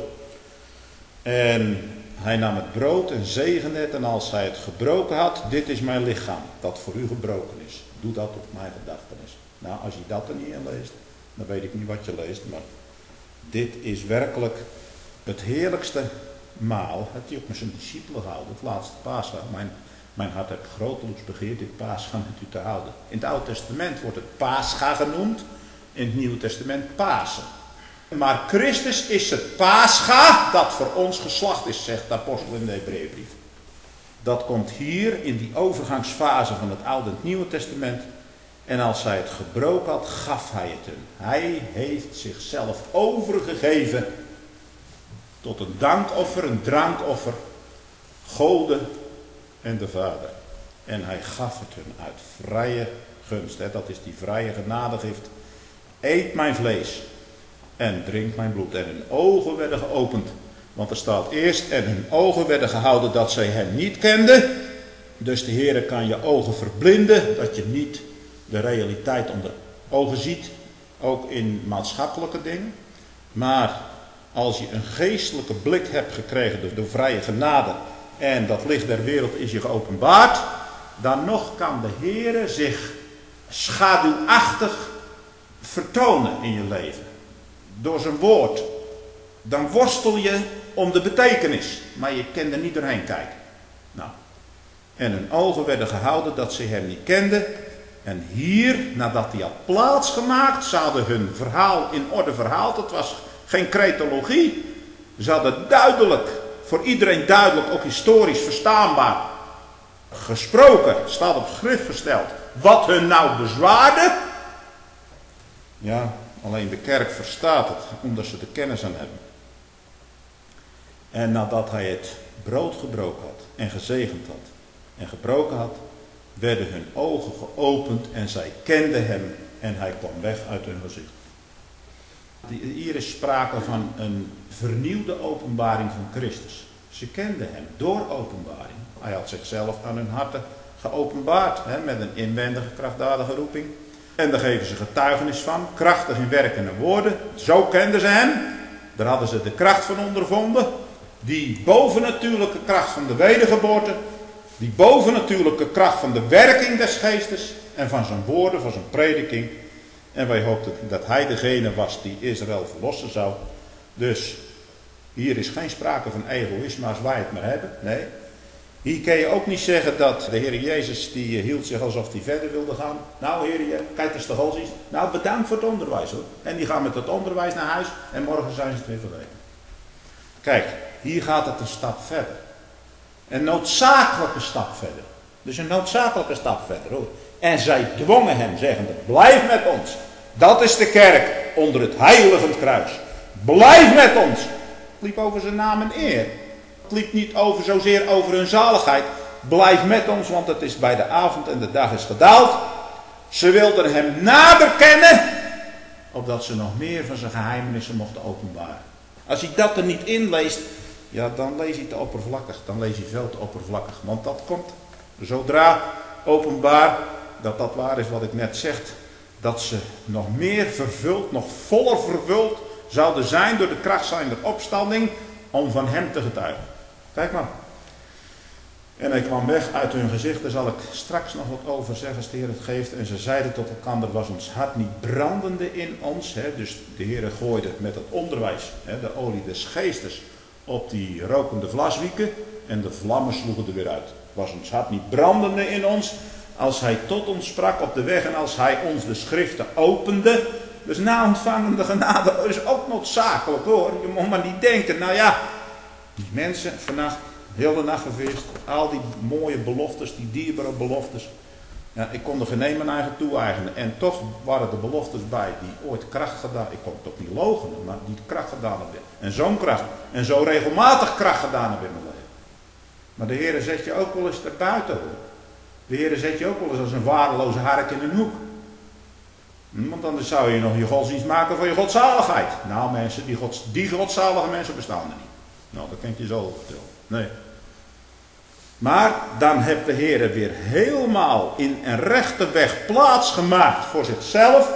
En hij nam het brood en zegende het en als hij het gebroken had, dit is mijn lichaam dat voor u gebroken is. Doe dat op mijn gedachtenis. Nou, als je dat er niet in leest, dan weet ik niet wat je leest, maar dit is werkelijk het heerlijkste maal. Het hij ook met zijn discipelen gehouden, het laatste Pascha. Mijn hart heeft grootelijks begeerd dit Pascha met u te houden. In het Oude Testament wordt het Pascha genoemd, in het Nieuwe Testament Pasen. Maar Christus is het Pascha dat voor ons geslacht is, zegt de apostel in de Hebreeënbrief. Dat komt hier in die overgangsfase van het Oude en het Nieuwe Testament. En als hij het gebroken had, gaf hij het hun. Hij heeft zichzelf overgegeven tot een dankoffer, een drankoffer, Gode en de Vader. En hij gaf het hun uit vrije gunst. Dat is die vrije genadegift. Eet mijn vlees en drink mijn bloed. En hun ogen werden geopend. Want er staat eerst, en hun ogen werden gehouden dat zij hem niet kenden. Dus de Heer kan je ogen verblinden, dat je niet de realiteit onder ogen ziet. Ook in maatschappelijke dingen. Maar als je een geestelijke blik hebt gekregen door vrije genade. En dat licht der wereld is je geopenbaard. Dan nog kan de Heer zich schaduwachtig vertonen in je leven. Door zijn woord. Dan worstel je om de betekenis. Maar je kan er niet doorheen kijken. Nou. En hun ogen werden gehouden dat ze hem niet kenden. En hier, nadat hij had plaatsgemaakt, ze hadden hun verhaal in orde verhaald. Het was geen cretologie. Ze hadden duidelijk, voor iedereen duidelijk, ook historisch verstaanbaar, gesproken, staat op schrift gesteld, wat hun nou bezwaarde. Ja, alleen de kerk verstaat het, omdat ze de kennis aan hebben. En nadat hij het brood gebroken had en gezegend had en gebroken had, werden hun ogen geopend en zij kenden hem en hij kwam weg uit hun gezicht. Hier is sprake van een vernieuwde openbaring van Christus. Ze kenden hem door openbaring. Hij had zichzelf aan hun harten geopenbaard, met een inwendige krachtdadige roeping. En daar geven ze getuigenis van, krachtig in werken en woorden. Zo kenden ze hem. Daar hadden ze de kracht van ondervonden. Die bovennatuurlijke kracht van de wedergeboorte. Die bovennatuurlijke kracht van de werking des geestes. En van zijn woorden, van zijn prediking. En wij hoopten dat hij degene was die Israël verlossen zou. Dus hier is geen sprake van egoïsme als wij het maar hebben. Nee. Hier kun je ook niet zeggen dat de Heer Jezus, die hield zich alsof hij verder wilde gaan. Nou Heer, kijk eens de godsdienst. Nou, bedankt voor het onderwijs hoor. En die gaan met het onderwijs naar huis en morgen zijn ze het weer vergeten. Kijk, hier gaat het een stap verder. Een noodzakelijke stap verder. Dus een noodzakelijke stap verder hoor. En zij dwongen hem, zeggende, blijf met ons. Dat is de kerk onder het heiligend kruis. Blijf met ons. Het liep over zijn naam en eer. Het liep niet zozeer over hun zaligheid. Blijf met ons, want het is bij de avond en de dag is gedaald. Ze wilden hem nader kennen, opdat ze nog meer van zijn geheimenissen mochten openbaren. Als je dat er niet in leest, ja, dan lees je te oppervlakkig. Dan lees je veel te oppervlakkig. Want dat komt zodra openbaar dat waar is wat ik net zeg. Dat ze nog meer vervuld, nog voller vervuld zouden zijn door de kracht zijnde opstanding om van hem te getuigen. Kijk maar. En hij kwam weg uit hun gezicht. Daar zal ik straks nog wat over zeggen als de Heer het geeft. En ze zeiden tot elkaar, was ons hart niet brandende in ons. Hè? Dus de Heer gooide met het onderwijs, hè, de olie des geestes, op die rokende vlaswieken. En de vlammen sloegen er weer uit. Was ons hart niet brandende in ons als hij tot ons sprak op de weg en als hij ons de schriften opende. Dus na ontvangende genade is ook noodzakelijk hoor. Je moet maar niet denken, nou ja, die mensen vannacht, heel de nacht gevist, al die mooie beloftes, die dierbare beloftes. Ja, ik kon er geen een mijn eigen toe-eigenen. En toch waren er beloftes bij die ooit kracht gedaan. Ik kon het ook niet loochenen, maar die kracht gedaan hebben. En zo'n kracht. En zo regelmatig kracht gedaan hebben in mijn leven. Maar de Heer zet je ook wel eens erbuiten hoor. De Heer zet je ook wel eens als een waardeloze hark in een hoek. Want anders zou je nog je godsdienst maken van je godzaligheid. Nou mensen, die godzalige mensen bestaan er niet. Nou, dat kan ik je zo vertellen. Nee. Maar dan heeft de Heer weer helemaal in een rechte weg plaats gemaakt voor zichzelf.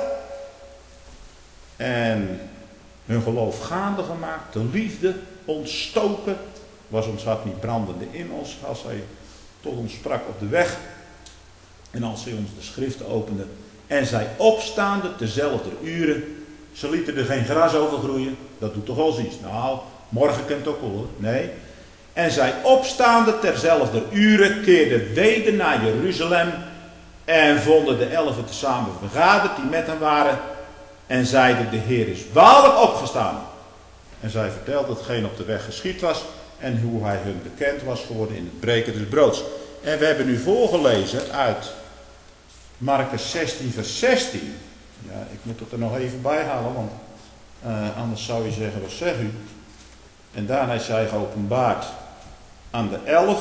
En hun geloof gaande gemaakt. De liefde ontstoken. Was ons hart niet brandende in ons als hij tot ons sprak op de weg. En als hij ons de schriften opende. En zij opstaande tezelfde uren. Ze lieten er geen gras over groeien. Dat doet toch wel iets. Nou, morgen kunt het ook wel hoor. Nee. En zij opstaande terzelfde uren keerden weder naar Jeruzalem. En vonden de 11 tezamen vergaderd die met hem waren. En zeiden, de Heer is waarlijk opgestaan. En zij vertelden hetgeen op de weg geschied was. En hoe hij hun bekend was geworden in het breken des broods. En we hebben nu voorgelezen uit Markus 16 vers 16. Ja, ik moet het er nog even bij halen, want anders zou je zeggen, wat zeg u? En daarna is hij geopenbaard aan de 11.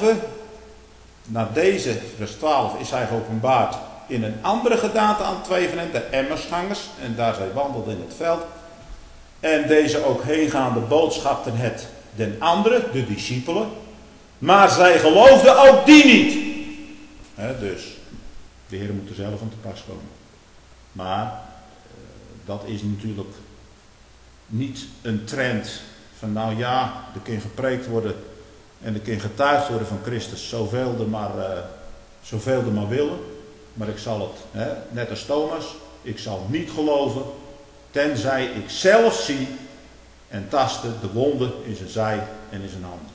Na deze, vers 12, is hij geopenbaard in een andere gedaante aan 2 van hen, de Emmersgangers. En daar zij wandelden in het veld. En deze ook heengaande boodschapten het den anderen, de discipelen. Maar zij geloofden ook die niet. Dus de Heer moet er zelf aan te pas komen. Maar dat is natuurlijk niet een trend van nou ja, er kan gepreekt worden en er kan getuigd worden van Christus zoveel er maar willen. Maar ik zal het, net als Thomas, ik zal niet geloven tenzij ik zelf zie en tasten de wonden in zijn zij en in zijn hand.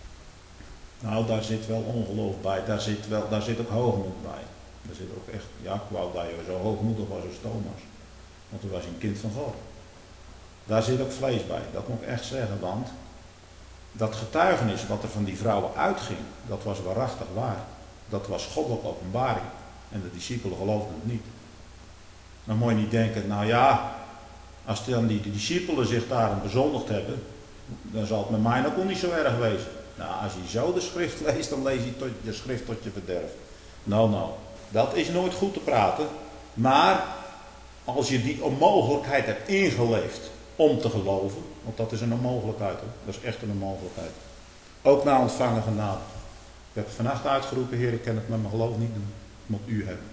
Nou, daar zit wel ongeloof bij, daar zit ook hoogmoed bij. Daar zit ook echt, ja, ik wou dat je zo hoogmoedig was als Thomas. Want toen was hij een kind van God. Daar zit ook vlees bij, dat moet ik echt zeggen, want dat getuigenis wat er van die vrouwen uitging, dat was waarachtig waar. Dat was goddelijke openbaring. En de discipelen geloofden het niet. Dan moet je niet denken, nou ja, als dan die discipelen zich daarin bezondigd hebben, dan zal het met mij ook niet zo erg wezen. Nou, als je zo de schrift leest, dan lees je de schrift tot je verderf. Nou, dat is nooit goed te praten. Maar als je die onmogelijkheid hebt ingeleefd om te geloven, want dat is een onmogelijkheid hoor. Dat is echt een onmogelijkheid. Ook na ontvangen genade. Ik heb vannacht uitgeroepen, Heer, ik kan het met mijn geloof niet doen. Het moet u hebben.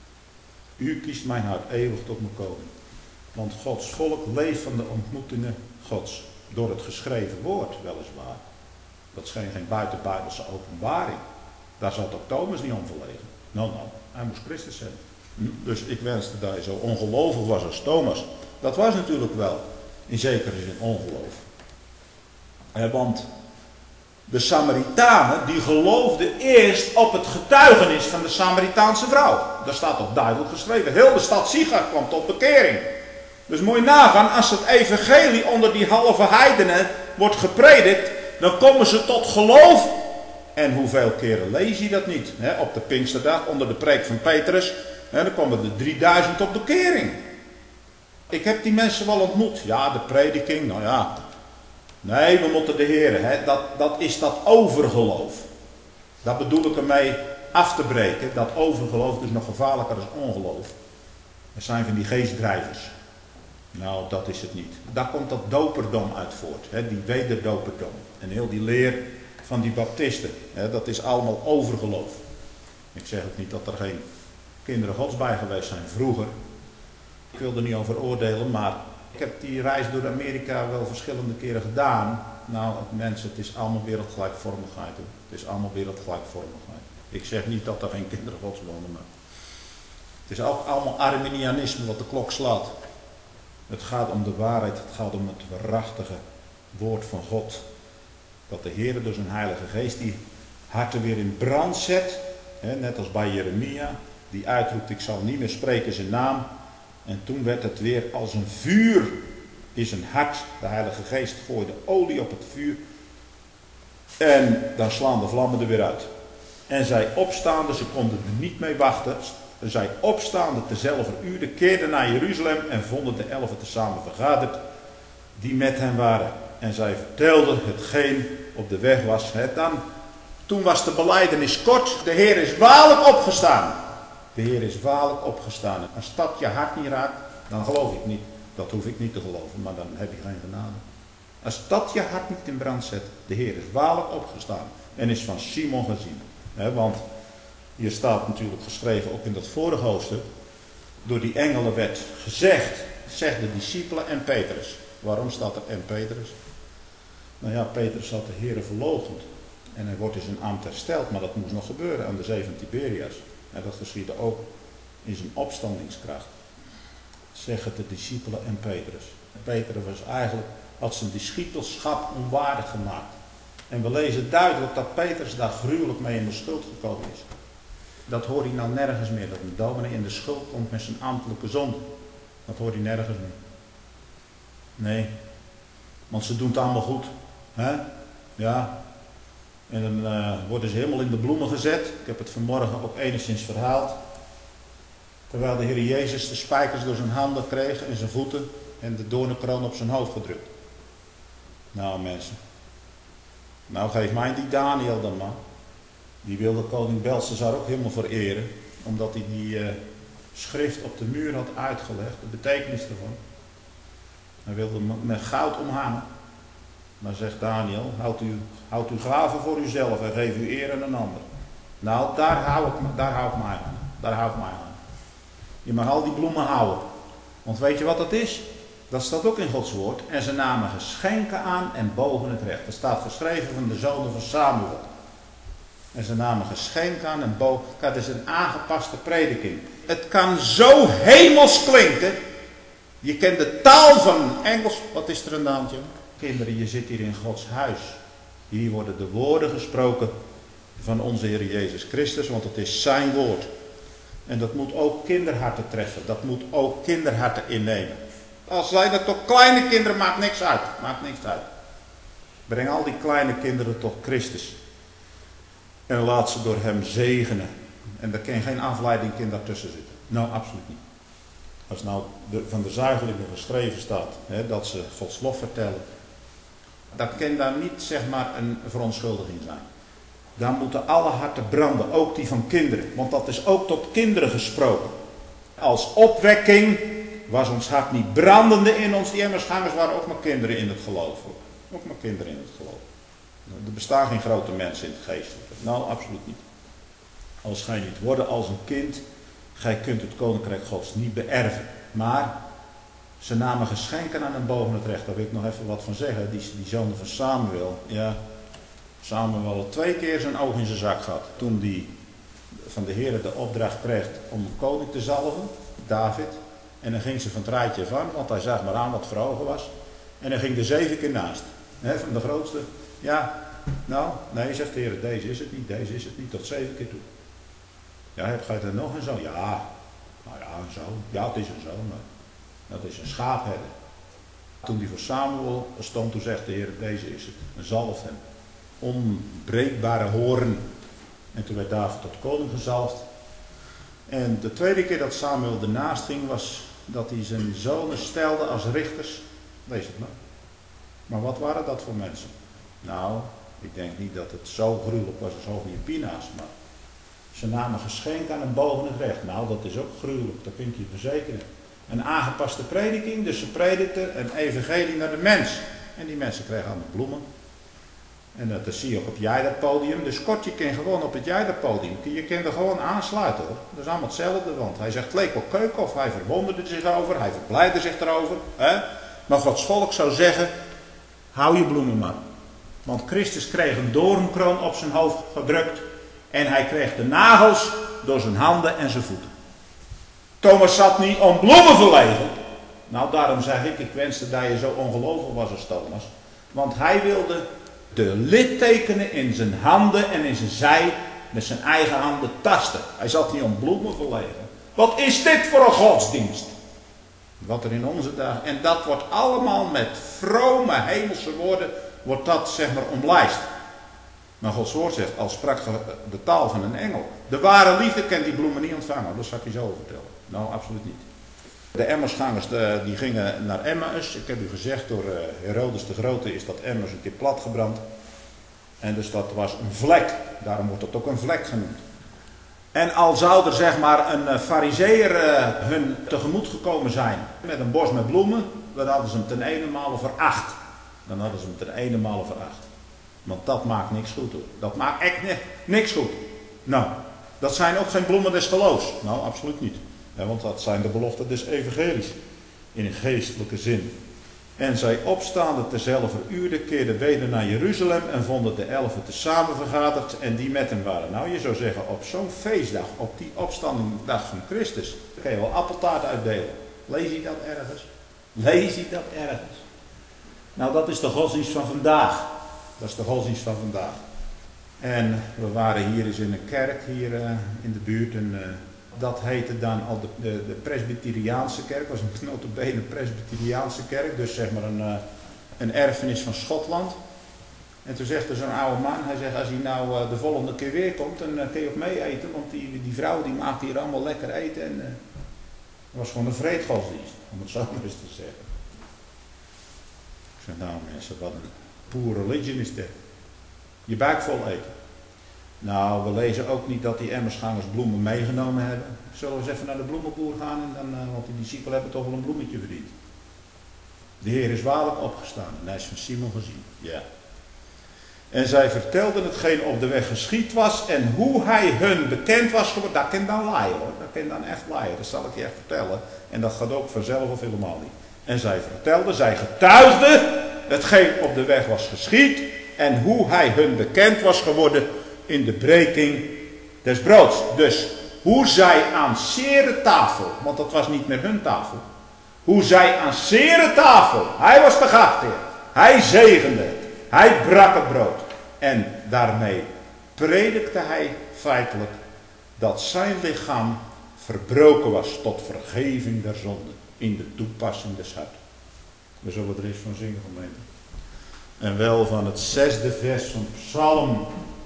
U kiest mijn hart eeuwig tot mijn koning. Want Gods volk leeft van de ontmoetingen Gods. Door het geschreven woord, weliswaar. Dat is geen buitenbijbelse openbaring. Daar zat ook Thomas niet om verlegen. Nou, hij moest Christus zijn. Dus ik wenste dat hij zo ongelovig was als Thomas. Dat was natuurlijk wel in zekere zin ongeloof. Want De Samaritanen die geloofden eerst op het getuigenis van de Samaritaanse vrouw. Daar staat toch duidelijk geschreven. Heel de stad Sichar kwam tot bekering. Dus moet je nagaan, als het evangelie onder die halve heidenen wordt gepredikt, dan komen ze tot geloof. En hoeveel keren lees je dat niet? Op de Pinksterdag, onder de preek van Petrus, dan komen er 3000 op bekering. Ik heb die mensen wel ontmoet. Ja, de prediking, nou ja. Nee, we moeten de Heer. Dat is dat overgeloof. Dat bedoel ik ermee af te breken. Dat overgeloof is nog gevaarlijker dan ongeloof. Er zijn van die geestdrijvers. Nou, dat is het niet. Daar komt dat doperdom uit voort. Die wederdoperdom. En heel die leer van die baptisten. Dat is allemaal overgeloof. Ik zeg ook niet dat er geen kinderen Gods bij geweest zijn vroeger. Ik wil er niet over oordelen, maar ik heb die reis door Amerika wel verschillende keren gedaan. Nou, mensen, het is allemaal wereldgelijkvormigheid. Het is allemaal wereldgelijkvormigheid. Ik zeg niet dat er geen kinderen Gods wonen, maar het is ook allemaal Arminianisme wat de klok slaat. Het gaat om de waarheid, het gaat om het waarachtige woord van God. Dat de Heer door zijn Heilige Geest die harten weer in brand zet. Net als bij Jeremia, die uitroept, ik zal niet meer spreken zijn naam. En toen werd het weer als een vuur in zijn hart. De Heilige Geest gooide olie op het vuur. En dan slaan de vlammen er weer uit. En zij opstaande, ze konden er niet mee wachten. Zij opstaande tezelfde uur keerden naar Jeruzalem en vonden de 11 tezamen vergaderd die met hen waren. En zij vertelden hetgeen op de weg was. Toen was de belijdenis kort. De Heer is waarlijk opgestaan. De Heer is waarlijk opgestaan. Als dat je hart niet raakt, dan geloof ik niet. Dat hoef ik niet te geloven, maar dan heb je geen genade. Als dat je hart niet in brand zet, de Heer is waarlijk opgestaan. En is van Simon gezien. Want hier staat natuurlijk geschreven, ook in dat vorige hoofdstuk. Door die engelen werd gezegd, zegt de discipelen en Petrus. Waarom staat er en Petrus? Nou ja, Petrus had de Heer verloochend. En hij wordt in zijn ambt hersteld, maar dat moest nog gebeuren aan de zee van Tiberias. En dat geschiedde ook in zijn opstandingskracht. Zeggen de discipelen en Petrus. Petrus was eigenlijk, had zijn discipelschap onwaardig gemaakt. En we lezen duidelijk dat Petrus daar gruwelijk mee in de schuld gekomen is. Dat hoor je nou nergens meer. Dat een dominee in de schuld komt met zijn ambtelijke zonde. Dat hoor je nergens meer. Nee. Want ze doen het allemaal goed. Ja. En dan worden ze helemaal in de bloemen gezet. Ik heb het vanmorgen ook enigszins verhaald. Terwijl de Heer Jezus de spijkers door zijn handen kreeg en zijn voeten en de doornenkroon op zijn hoofd gedrukt. Nou mensen. Nou geef mij die Daniel dan maar. Die wilde koning Belshazzar ook helemaal vereren. Omdat hij die schrift op de muur had uitgelegd. De betekenis ervan. Hij wilde met goud omhangen. Maar zegt Daniel, houdt u gaven voor uzelf en geef u eer aan een ander. Nou, daar hou ik mij aan. Daar hou ik mij aan. Je mag al die bloemen houden. Want weet je wat dat is? Dat staat ook in Gods woord. En ze namen geschenken aan en bogen het recht. Dat staat geschreven van de zonen van Samuel. En ze namen geschenken aan en bogen. Dat is een aangepaste prediking. Het kan zo hemels klinken. Je kent de taal van Engels. Wat is er een naamtje? Kinderen, je zit hier in Gods huis. Hier worden de woorden gesproken van onze Heer Jezus Christus, want het is zijn woord. En dat moet ook kinderharten treffen. Dat moet ook kinderharten innemen. Als zij dat toch kleine kinderen, maakt niks uit. Maakt niks uit. Breng al die kleine kinderen tot Christus. En laat ze door hem zegenen. En er kan geen afleiding daartussen zitten. Nou, absoluut niet. Als nou van de zuigelingen geschreven staat, dat ze Gods lof vertellen. Dat kan daar niet, zeg maar, een verontschuldiging zijn. Dan moeten alle harten branden, ook die van kinderen. Want dat is ook tot kinderen gesproken. Als opwekking was ons hart niet brandende in ons. Die emmersgangers waren ook maar kinderen in het geloof. Ook maar kinderen in het geloof. Er bestaan geen grote mensen in het geestelijke. Nou, absoluut niet. Als gij niet worden als een kind, gij kunt het koninkrijk Gods niet beërven. Maar ze namen geschenken aan en boven het recht. Daar wil ik nog even wat van zeggen. Die zoon van Samuel. Ja, Samuel had 2 keer zijn oog in zijn zak gehad. Toen die van de Heer de opdracht kreeg om een koning te zalven, David. En dan ging ze van het rijtje van, want hij zag maar aan wat voor ogen was. En dan ging er 7 keer naast. Van de grootste. Ja, Nou, nee, zegt de Heer, deze is het niet, deze is het niet, tot 7 keer toe. Ja, heb je er nog een zoon? Ja, nou ja, een zoon. Ja, het is een zoon, maar dat is een schaapherder. Toen die voor Samuel stond, toen zegt de Heer, deze is het. En zalf hem. Onbreekbare hoorn. En toen werd David tot koning gezalfd. En de tweede keer dat Samuel ernaast ging, was dat hij zijn zonen stelde als richters. Lees het maar. Maar wat waren dat voor mensen? Nou, ik denk niet dat het zo gruwelijk was als over je pina's, maar ze namen geschenk aan een boven het recht. Nou, dat is ook gruwelijk, dat kan ik je verzekeren. Een aangepaste prediking, dus ze predikten een evangelie naar de mens. En die mensen kregen allemaal bloemen. En dat zie je ook op het Jijderpodium. Dus kort, je kan gewoon op het Jijderpodium, je kan er gewoon aansluiten hoor. Dat is allemaal hetzelfde, want hij zegt, het leek wel keukenhof, hij verwonderde zich over, hij verblijdde zich erover. Hè? Maar Gods volk zou zeggen, hou je bloemen maar. Want Christus kreeg een doornkroon op zijn hoofd gedrukt. En hij kreeg de nagels door zijn handen en zijn voeten. Thomas zat niet om bloemen verlegen. Nou, daarom zeg ik wenste dat je zo ongelovig was als Thomas. Want hij wilde de littekenen in zijn handen en in zijn zij met zijn eigen handen tasten. Hij zat niet om bloemen verlegen. Wat is dit voor een godsdienst? Wat er in onze dagen... En dat wordt allemaal met vrome hemelse woorden, wordt dat zeg maar omlijst. Maar Gods woord zegt, als sprak de taal van een engel. De ware liefde kent die bloemen niet ontvangen. Dat zal ik je zo vertellen. Nou, absoluut niet. De Emmausgangers die gingen naar Emmaus. Ik heb u gezegd, door Herodes de Grote is dat Emmaus een keer platgebrand. En dus dat was een vlek. Daarom wordt dat ook een vlek genoemd. En al zou er zeg maar een farizeeër hun tegemoet gekomen zijn met een bos met bloemen, dan hadden ze hem ten ene veracht. Dan hadden ze hem ten ene veracht. Want dat maakt niks goed hoor. Dat maakt echt niks goed. Nou, dat zijn ook geen bloemen des geloofs. Nou, absoluut niet. Ja, want dat zijn de beloften des evangelies. In een geestelijke zin. En zij opstaande terzelfde uur keerden weder naar Jeruzalem en vonden de 11 tezamen vergaderd en die met hem waren. Nou, je zou zeggen, op zo'n feestdag, op die opstandingdag van Christus, kan je wel appeltaart uitdelen. Lees je dat ergens? Lees je dat ergens? Nou, dat is de godsdienst van vandaag. Dat is de godsdienst van vandaag. En we waren hier eens in een kerk, hier in de buurt. En dat heette dan al de Presbyteriaanse kerk. Dat was een nota bene Presbyteriaanse kerk. Dus zeg maar een erfenis van Schotland. En toen zegt er zo'n oude man, hij zegt, als hij nou de volgende keer weer komt, dan kun je ook mee eten. Want die vrouw die maakt hier allemaal lekker eten. En het was gewoon een vreedgodsdienst, om het zo maar eens te zeggen. Ik zeg, nou mensen, wat een poor religion is dit. Je buik vol eten. Nou, we lezen ook niet dat die Emmausgangers bloemen meegenomen hebben. Zullen we eens even naar de bloemenboer gaan? En dan, want die discipelen hebben toch wel een bloemetje verdiend. De Heer is waarlijk opgestaan en hij is van Simon gezien. Ja. En zij vertelden hetgeen op de weg geschied was en hoe hij hun bekend was geworden. Dat kan dan laaien hoor, dat kan dan echt laaien. Dat zal ik je echt vertellen. En dat gaat ook vanzelf of helemaal niet. En zij vertelden, zij getuigden hetgeen op de weg was geschied en hoe hij hun bekend was geworden in de breking des broods. Dus hoe zij aan zere tafel, want dat was niet meer hun tafel. Hoe zij aan zere tafel, hij was de gastheer, hij zegende het, hij brak het brood. En daarmee predikte hij feitelijk dat zijn lichaam verbroken was tot vergeving der zonden in de toepassing des huid. We zullen er eens van zingen gemeente. En wel van het 6e vers van Psalm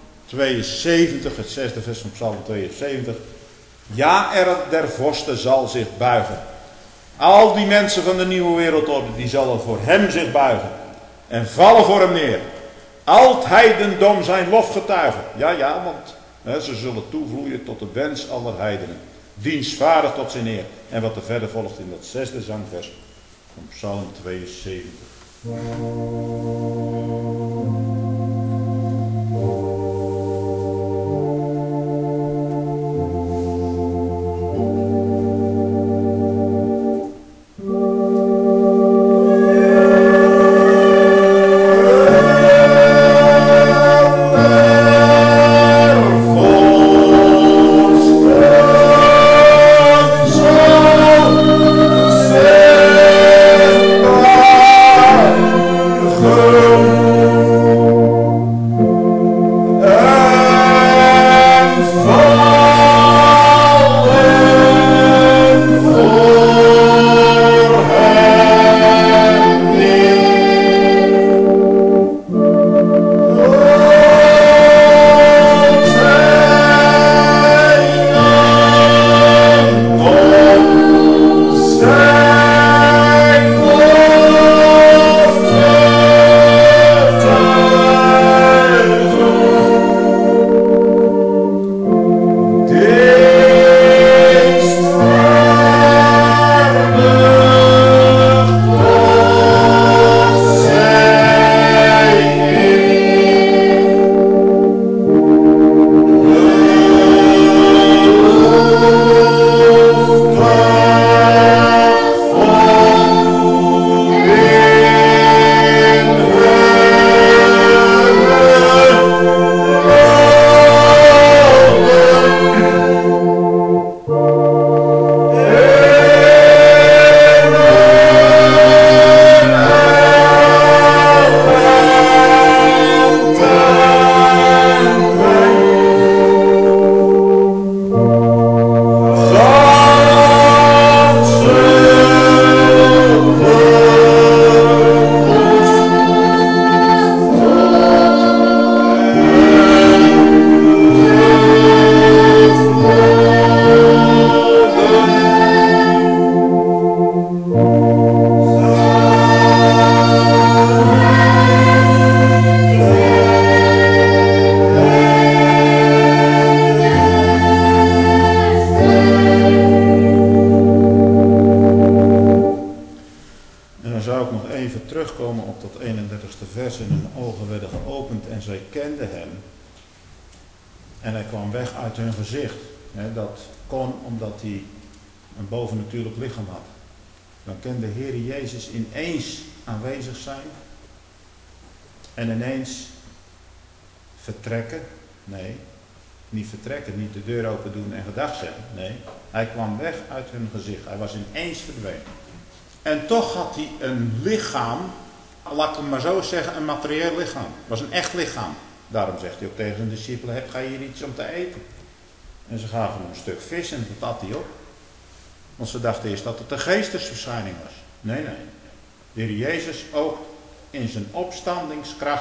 72, het 6e vers van Psalm 72. Ja, der vorsten zal zich buigen. Al die mensen van de nieuwe wereldorde, die zullen voor hem zich buigen. En vallen voor hem neer. Al het heidendom zijn lof getuigen. Ja, want ze zullen toevloeien tot de wens aller heidenen. Dienstvaardig tot zijn eer. En wat er verder volgt in dat 6e zangvers van Psalm 72. Oh 21ste vers, en hun ogen werden geopend en zij kenden hem. En hij kwam weg uit hun gezicht. Dat kon omdat hij een bovennatuurlijk lichaam had. Dan kan de Heer Jezus ineens aanwezig zijn en ineens vertrekken. Nee, niet vertrekken, niet de deur open doen en gedag zeggen. Nee, hij kwam weg uit hun gezicht. Hij was ineens verdwenen. En toch had hij een lichaam, laat ik het maar zo zeggen, een materieel lichaam. Het was een echt lichaam. Daarom zegt hij ook tegen zijn discipelen, heb jij hier iets om te eten? En ze gaven hem een stuk vis en dat at hij op. Want ze dachten eerst dat het een geestesverschijning was. Nee. De Heer Jezus ook in zijn opstandingskracht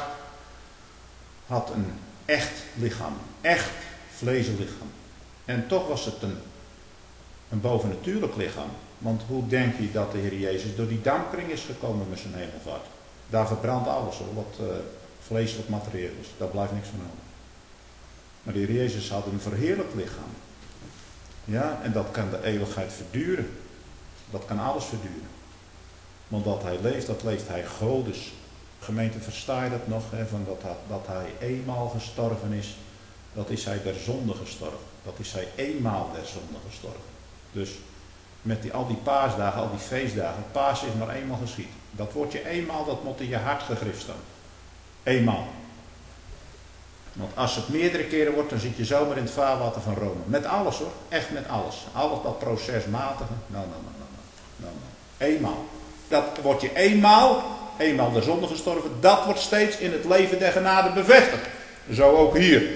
had een echt lichaam. Echt vleeslichaam. En toch was het een bovennatuurlijk lichaam. Want hoe denk je dat de Heer Jezus door die dampkring is gekomen met zijn hemelvaart? Daar verbrandt alles hoor, wat vleeselijk materieel is. Daar blijft niks van over. Maar de Heer Jezus had een verheerlijkt lichaam. Ja, en dat kan de eeuwigheid verduren. Dat kan alles verduren. Want dat hij leeft, dat leeft hij Godes. Gemeente, versta je dat nog? Van dat hij eenmaal gestorven is. Dat is hij der zonde gestorven. Dat is hij eenmaal der zonde gestorven. Dus met al die paasdagen, al die feestdagen. Paas is maar eenmaal geschied. Dat wordt je eenmaal, dat moet in je hart gegrift staan. Eenmaal. Want als het meerdere keren wordt, dan zit je zomaar in het vaarwater van Rome. Met alles hoor, echt met alles. Alles dat procesmatige. Nou. Eenmaal. Dat wordt je eenmaal de zonde gestorven. Dat wordt steeds in het leven der genade bevestigd. Zo ook hier.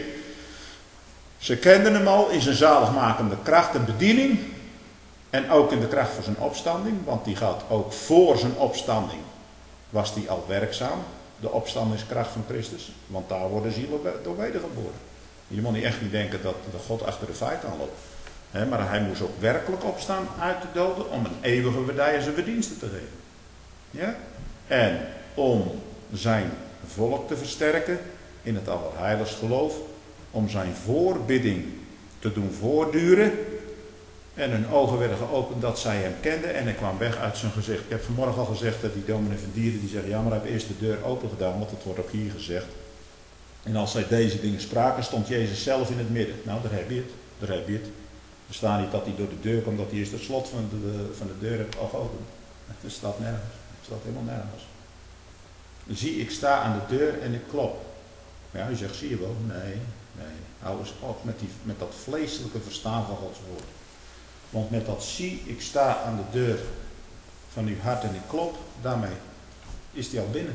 Ze kenden hem al in zijn zaligmakende kracht en bediening. En ook in de kracht van zijn opstanding. Want die gaat ook voor zijn opstanding. Was die al werkzaam. De opstandingskracht van Christus. Want daar worden zielen door wedergeboren. Je moet echt niet denken dat de God achter de feiten aanloopt. Maar hij moest ook werkelijk opstaan uit de doden. Om een eeuwige waardij en zijn verdiensten te geven. Ja? En om zijn volk te versterken. In het allerheiligst geloof. Om zijn voorbidding te doen voortduren. En hun ogen werden geopend dat zij hem kenden. En hij kwam weg uit zijn gezicht. Ik heb vanmorgen al gezegd dat die dominee van Dieren die zeggen, ja, maar hij heeft eerst de deur open gedaan, want dat wordt ook hier gezegd. En als zij deze dingen spraken, stond Jezus zelf in het midden. Nou, daar heb je het. Er staat niet dat hij door de deur kwam, dat hij eerst het slot van de deur heeft al geopend. Het staat nergens. Het staat helemaal nergens. Zie, ik sta aan de deur en ik klop. Ja, u zegt, zie je wel? Nee. Hou eens op met dat vleeselijke verstaan van Gods woord. Want met dat zie, ik sta aan de deur van uw hart en ik klop, daarmee is hij al binnen.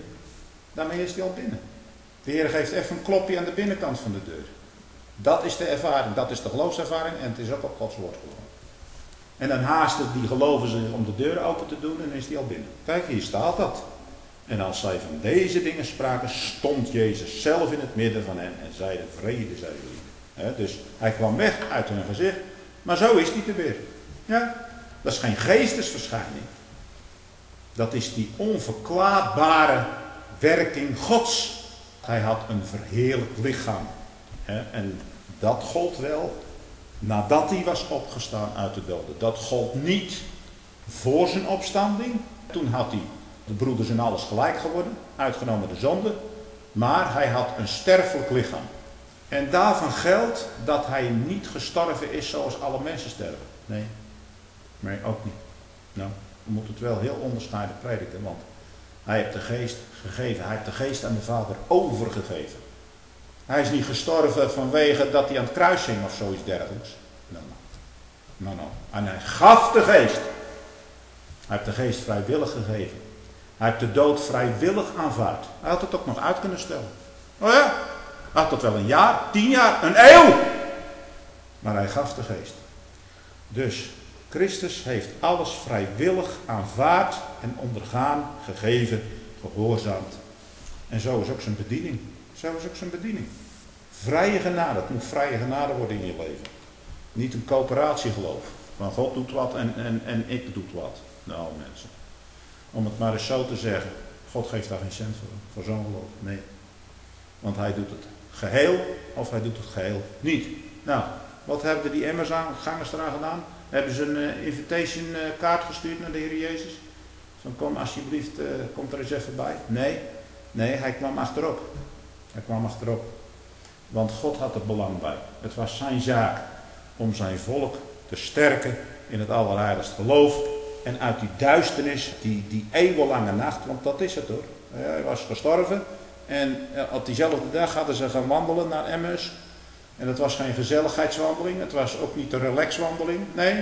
De Heer geeft even een klopje aan de binnenkant van de deur. Dat is de ervaring, dat is de geloofservaring en het is ook op Gods woord gewoon. En dan haasten die geloven zich om de deur open te doen en dan is hij al binnen. Kijk, hier staat dat. En als zij van deze dingen spraken, stond Jezus zelf in het midden van hen en zeide, vrede zij jullie. Dus hij kwam weg uit hun gezicht. Maar zo is die te weer. Ja, dat is geen geestesverschijning. Dat is die onverklaarbare werking Gods. Hij had een verheerlijkt lichaam. En dat gold wel nadat hij was opgestaan uit de doden. Dat gold niet voor zijn opstanding. Toen had hij de broeders in alles gelijk geworden. Uitgenomen de zonde. Maar hij had een sterfelijk lichaam. En daarvan geldt dat hij niet gestorven is zoals alle mensen sterven. Nee, ook niet. Nou, we moeten het wel heel onderscheiden prediken, want hij heeft de geest gegeven. Hij heeft de geest aan de Vader overgegeven. Hij is niet gestorven vanwege dat hij aan het kruis hing of zoiets dergelijks. Nou. En hij gaf de geest. Hij heeft de geest vrijwillig gegeven. Hij heeft de dood vrijwillig aanvaard. Hij had het ook nog uit kunnen stellen. Oh ja, hij had het wel een jaar, 10 jaar, een eeuw. Maar hij gaf de geest. Dus Christus heeft alles vrijwillig aanvaard en ondergaan, gegeven, gehoorzaamd. En zo is ook zijn bediening. Vrije genade. Het moet vrije genade worden in je leven. Niet een coöperatiegeloof. Van God doet wat en ik doe wat. Nou mensen. Om het maar eens zo te zeggen. God geeft daar geen cent voor zo'n geloof. Nee. Want hij doet het geheel of hij doet het geheel niet. Nou, wat hebben die Emmausgangers eraan gedaan? Hebben ze een invitation kaart gestuurd naar de Heer Jezus? Van kom alsjeblieft, kom er eens even bij. Nee, Nee, hij kwam achterop. Hij kwam achterop. Want God had er belang bij. Het was zijn zaak om zijn volk te sterken in het allerheiligste geloof. En uit die duisternis, die eeuwenlange nacht, want dat is het hoor. Hij was gestorven. En op diezelfde dag hadden ze gaan wandelen naar Emmaus. En het was geen gezelligheidswandeling. Het was ook niet een relaxwandeling. Nee.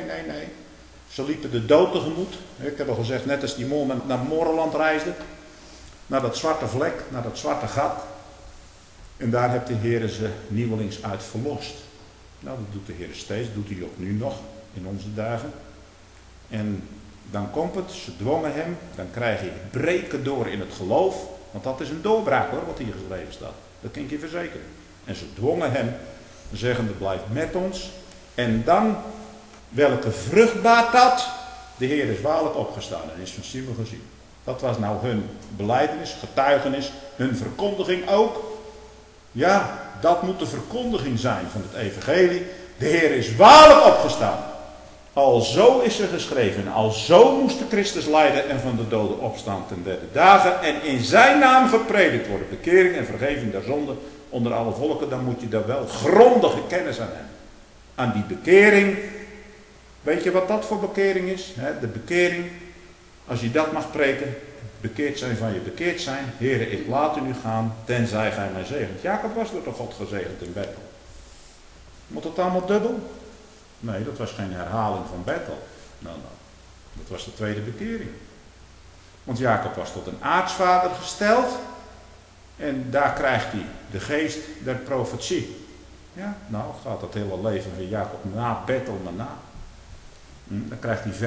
Ze liepen de dood tegemoet. Ik heb al gezegd, net als die man naar Moreland reisde. Naar dat zwarte vlek, naar dat zwarte gat. En daar heeft de Heer ze nieuwelings uit verlost. Nou, dat doet de Heer steeds, doet hij ook nu nog, in onze dagen. En dan komt het, ze dwongen hem, dan krijg je breken door in het geloof. Want dat is een doorbraak hoor, wat hier geschreven staat. Dat kan ik je verzekeren. En ze dwongen hem, zeggende blijf met ons. En dan, welke vrucht baart dat? De Heer is waarlijk opgestaan en is van Simon gezien. Dat was nou hun belijdenis, getuigenis, hun verkondiging ook. Ja, dat moet de verkondiging zijn van het evangelie. De Heer is waarlijk opgestaan. Alzo is er geschreven, alzo moest de Christus lijden en van de doden opstaan ten derde dagen. En in zijn naam gepredikt worden, bekering en vergeving der zonden onder alle volken. Dan moet je daar wel grondige kennis aan hebben. Aan die bekering. Weet je wat dat voor bekering is? De bekering, als je dat mag preken, bekeerd zijn van je bekeerd zijn. Heere, ik laat u nu gaan, tenzij gij mij zegent. Jacob was door God gezegend in Bethel. Moet het allemaal dubbel? Nee, dat was geen herhaling van Bethel. Nou, dat was de tweede bekering. Want Jacob was tot een aartsvader gesteld. En daar krijgt hij de geest der profetie. Ja, nou gaat het hele leven van Jacob na Bethel maar na. Dan krijgt hij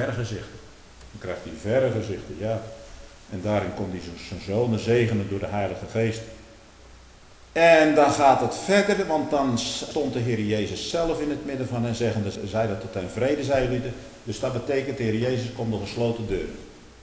verre gezichten. Ja. En daarin kon hij zijn zonen zegenen door de Heilige Geest. En dan gaat het verder, want dan stond de Heer Jezus zelf in het midden van hen zeggende, zei dat tot hen vrede, zei jullie. Dus dat betekent, de Heer Jezus komt door gesloten deuren.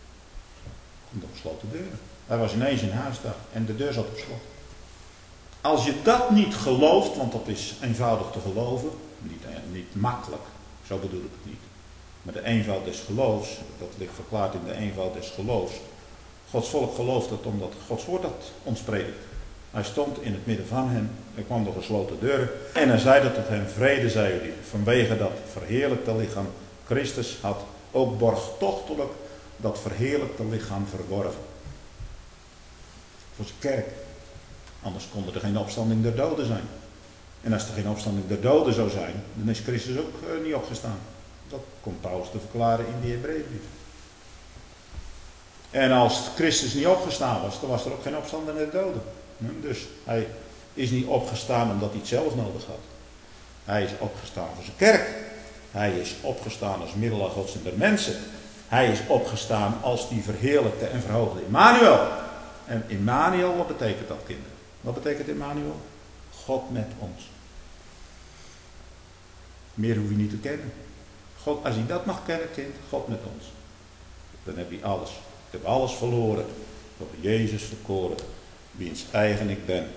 Komt door gesloten deuren. Hij was ineens in huis daar en de deur zat op slot. Als je dat niet gelooft, want dat is eenvoudig te geloven, niet makkelijk, zo bedoel ik het niet. Maar de eenvoud des geloofs, dat ligt verklaard in de eenvoud des geloofs. Gods volk gelooft dat omdat Gods woord dat ons predikt. Hij stond in het midden van hen, hij kwam door gesloten deuren. En hij zei dat tot hen vrede, zei jullie, vanwege dat verheerlijkte lichaam. Christus had ook borgtochtelijk dat verheerlijkte lichaam verworven. Voor zijn kerk. Anders kon er geen opstanding der doden zijn. En als er geen opstanding der doden zou zijn, dan is Christus ook niet opgestaan. Dat komt Paulus te verklaren in die Hebreeënbrief. En als Christus niet opgestaan was, dan was er ook geen opstanding der doden. Dus hij is niet opgestaan omdat hij het zelf nodig had. Hij is opgestaan voor zijn kerk. Hij is opgestaan als middelaar Gods en der mensen. Hij is opgestaan als die verheerlijkte en verhoogde Immanuel. En Immanuel, wat betekent dat, kinderen? Wat betekent Immanuel? God met ons. Meer hoef je niet te kennen. God, als je dat mag kennen, kind, God met ons. Dan heb je alles. Ik heb alles verloren. Door Jezus verkoren. Wiens eigen ik ben.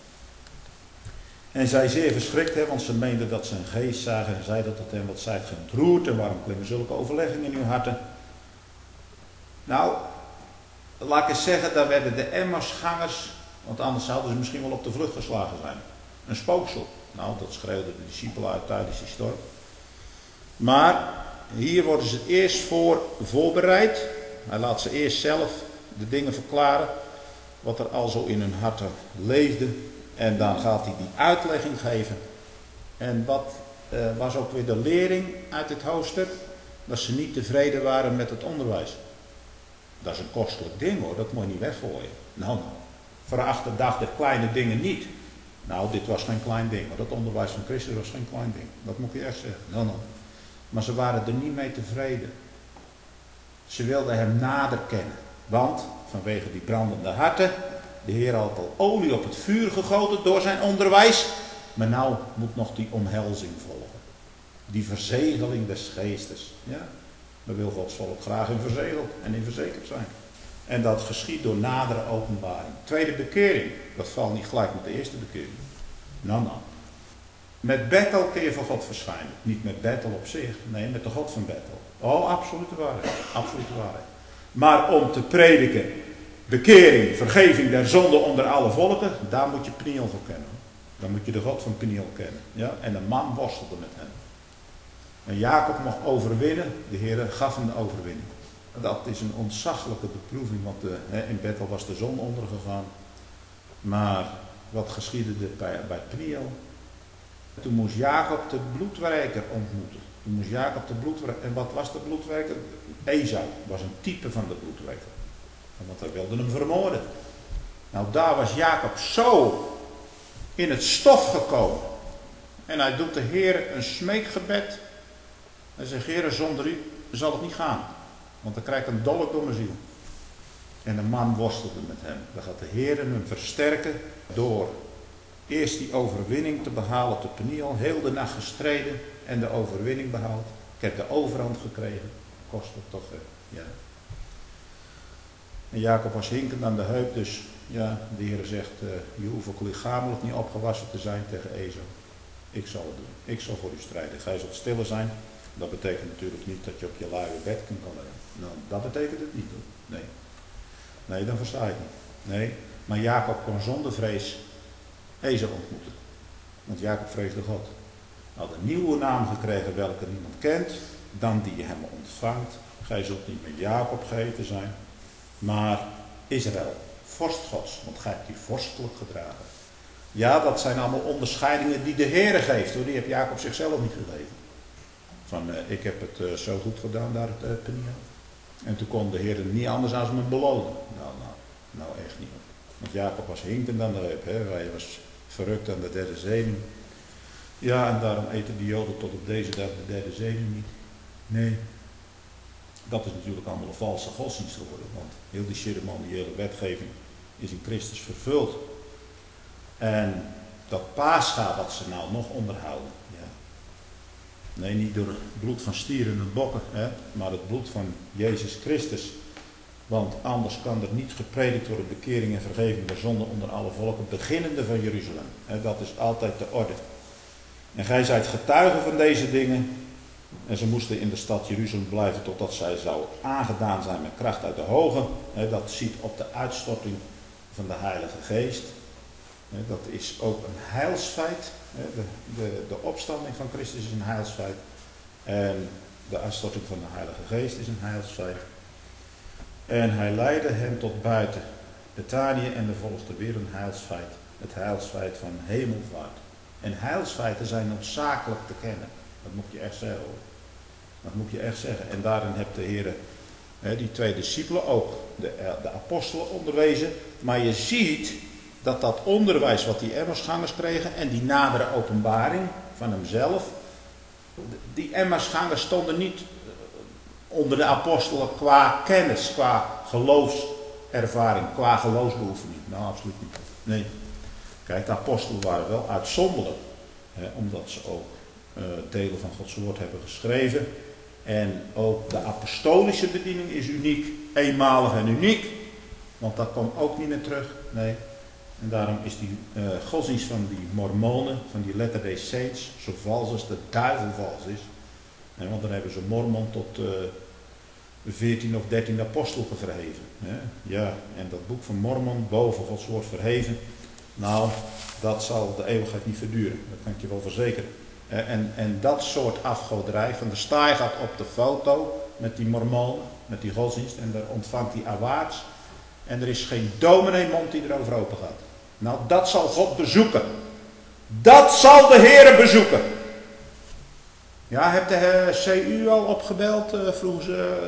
En zij zeer verschrikt, want ze meenden dat ze een geest zagen. En zeiden tot hem, wat zijt ge ontroerd en waarom klimmen zulke overleggingen in uw harten? Nou, laat ik eens zeggen, daar werden de Emmausgangers, want anders zouden ze misschien wel op de vlucht geslagen zijn. Een spooksel. Nou, dat schreeuwden de discipelen uit tijdens die storm. Maar hier worden ze eerst voor voorbereid. Hij laat ze eerst zelf de dingen verklaren. Wat er al zo in hun harten leefde. En dan gaat hij die uitlegging geven. En wat was ook weer de lering uit dit hoofdstuk? Dat ze niet tevreden waren met het onderwijs. Dat is een kostelijk ding hoor, dat moet je niet weggooien. Nou, veracht de dag der kleine dingen niet. Nou, dit was geen klein ding, maar dat onderwijs van Christus was geen klein ding. Dat moet je echt zeggen. Nou. Maar ze waren er niet mee tevreden. Ze wilden hem nader kennen. Want, vanwege die brandende harten, de Heer had al olie op het vuur gegoten door zijn onderwijs. Maar nou moet nog die omhelzing volgen. Die verzegeling des geestes. Ja? Dan wil Gods volk graag in verzegeld en in verzekerd zijn. En dat geschiet door nadere openbaring. Tweede bekering, dat valt niet gelijk met de eerste bekering. Nou. Met Bethel kun je voor God verschijnen. Niet met Bethel op zich, nee, met de God van Bethel. Oh, absolute waarheid. Absolute waarheid. Maar om te prediken bekering, vergeving der zonde onder alle volken, daar moet je Peniel voor kennen. Dan moet je de God van Peniel kennen. Ja? En een man worstelde met hem. En Jacob mocht overwinnen, de Heer gaf hem de overwinning. Dat is een ontzaglijke beproeving, want in Bethel was de zon ondergegaan. Maar wat geschiedde er bij Peniel? Toen moest Jacob de bloedwerker ontmoeten. En wat was de bloedwerker? Esau was een type van de bloedwerker. Want hij wilde hem vermoorden. Nou, daar was Jacob zo in het stof gekomen. En hij doet de Heer een smeekgebed. Hij zegt, Heer, zonder u zal het niet gaan. Want dan krijg ik een dolk door mijn ziel. En de man worstelde met hem. Dan gaat de Heer hem versterken door eerst die overwinning te behalen te Peniel. Heel de nacht gestreden en de overwinning behaald. Ik heb de overhand gekregen. Kost het toch, ja. En Jacob was hinkend aan de heup, dus ja, de Heer zegt, je hoeft ook lichamelijk niet opgewassen te zijn tegen Esau. Ik zal het doen. Ik zal voor u strijden. Gij zult stiller zijn. Dat betekent natuurlijk niet dat je op je luie bed kan liggen. Nou, dat betekent het niet, hoor. Nee. Nee, dan versta ik niet. Nee, maar Jacob kon zonder vrees Esau ontmoeten. Want Jacob vreesde God. Hij had een nieuwe naam gekregen welke niemand kent, dan die hem ontvangt. Gij zult niet met Jacob geheten zijn, maar Israël, vorst Gods, want gij hebt die vorstelijk gedragen. Ja, dat zijn allemaal onderscheidingen die de Heere geeft, hoor. Die heeft Jacob zichzelf niet gegeven. Van, ik heb het zo goed gedaan daar at Peniel. En toen kon de Heer niet anders dan me belonen. Nou echt niet. Want Jacob was hinkend aan de heup. Hij was verrukt aan de derde zenuw. Ja, en daarom eten de Joden tot op deze dag de derde zenuw niet. Nee. Dat is natuurlijk allemaal een valse godsdienst geworden. Want heel die ceremoniële wetgeving is in Christus vervuld. En dat Pascha wat ze nou nog onderhouden. Ja. Nee, niet door het bloed van stieren en bokken. Maar het bloed van Jezus Christus. Want anders kan er niet gepredikt worden bekering en vergeving der zonde onder alle volken, beginnende van Jeruzalem. Dat is altijd de orde. En gij zijt getuigen van deze dingen. En ze moesten in de stad Jeruzalem blijven totdat zij zou aangedaan zijn met kracht uit de hoge. Dat ziet op de uitstorting van de Heilige Geest. Dat is ook een heilsfeit. De opstanding van Christus is een heilsfeit. En de uitstorting van de Heilige Geest is een heilsfeit. En hij leidde hem tot buiten Betanië en er volgde weer een heilsfeit. Het heilsfeit van hemelvaart. En heilsfeiten zijn noodzakelijk te kennen. Dat moet je echt zeggen, hoor. Dat moet je echt zeggen. En daarin heeft de Heer die twee discipelen ook de apostelen onderwezen. Maar je ziet dat dat onderwijs wat die Emmausgangers kregen en die nadere openbaring van hemzelf. Die Emmausgangers stonden niet onder de apostelen qua kennis, qua geloofservaring, qua geloofsbeoefening. Nou, absoluut niet. Nee. Kijk, de apostelen waren wel uitzonderlijk. Omdat ze ook delen van Gods woord hebben geschreven. En ook de apostolische bediening is uniek. Eenmalig en uniek. Want dat komt ook niet meer terug. Nee. En daarom is die godsdienst van die mormonen, van die Latter-day Saints, zo vals als de duivel vals is. Want dan hebben ze Mormon tot 14 of 13 apostelen verheven. Ja, en dat boek van Mormon, boven Gods woord verheven. Nou, dat zal de eeuwigheid niet verduren. Dat kan ik je wel verzekeren. En dat soort afgoderij, van de staai gaat op de foto met die mormonen, met die godsdienst. En daar ontvangt hij awaards. En er is geen dominee mond die erover open gaat. Nou, dat zal God bezoeken. Dat zal de Heere bezoeken. Ja, hebt de CU al opgebeld? Vroegen ze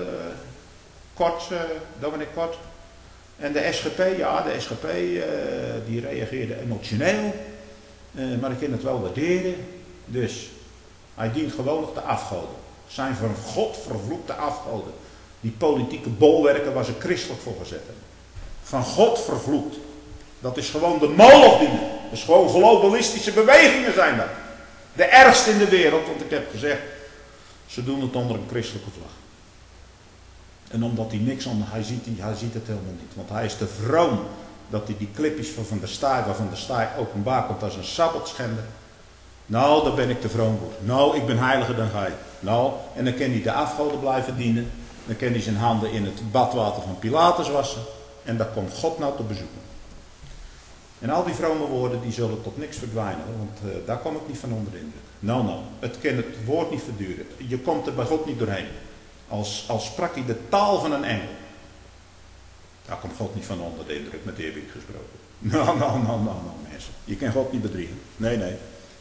dominee Kort. En de SGP, ja, de SGP die reageerde emotioneel. Maar ik kan het wel waarderen. Dus hij dient gewoon nog de afgoden. Zijn van God vervloekte afgoden. Die politieke bolwerken waar ze christelijk voor gezet hebben. Van God vervloekt. Dat is gewoon de Moloch dienen. Dat is gewoon globalistische bewegingen zijn dat. De ergste in de wereld, want ik heb gezegd, ze doen het onder een christelijke vlag. En omdat hij niks onder, hij ziet het helemaal niet. Want hij is te vroom dat hij die clipjes van Van der Staaij, waar Van der Staaij openbaar komt als een sabbatschender. Nou, daar ben ik te vroom voor. Nou, ik ben heiliger dan gij. Nou, en dan kan hij de afgoden blijven dienen. Dan kan hij zijn handen in het badwater van Pilatus wassen. En daar komt God nou te bezoeken. En al die vrome woorden die zullen tot niks verdwijnen, want daar kom ik niet van onder de indruk. Nou, het kan het woord niet verduren. Je komt er bij God niet doorheen. Als sprak hij de taal van een engel. Daar komt God niet van onder de indruk, met eerbied gesproken. Nou, mensen. Je kan God niet bedriegen. Nee.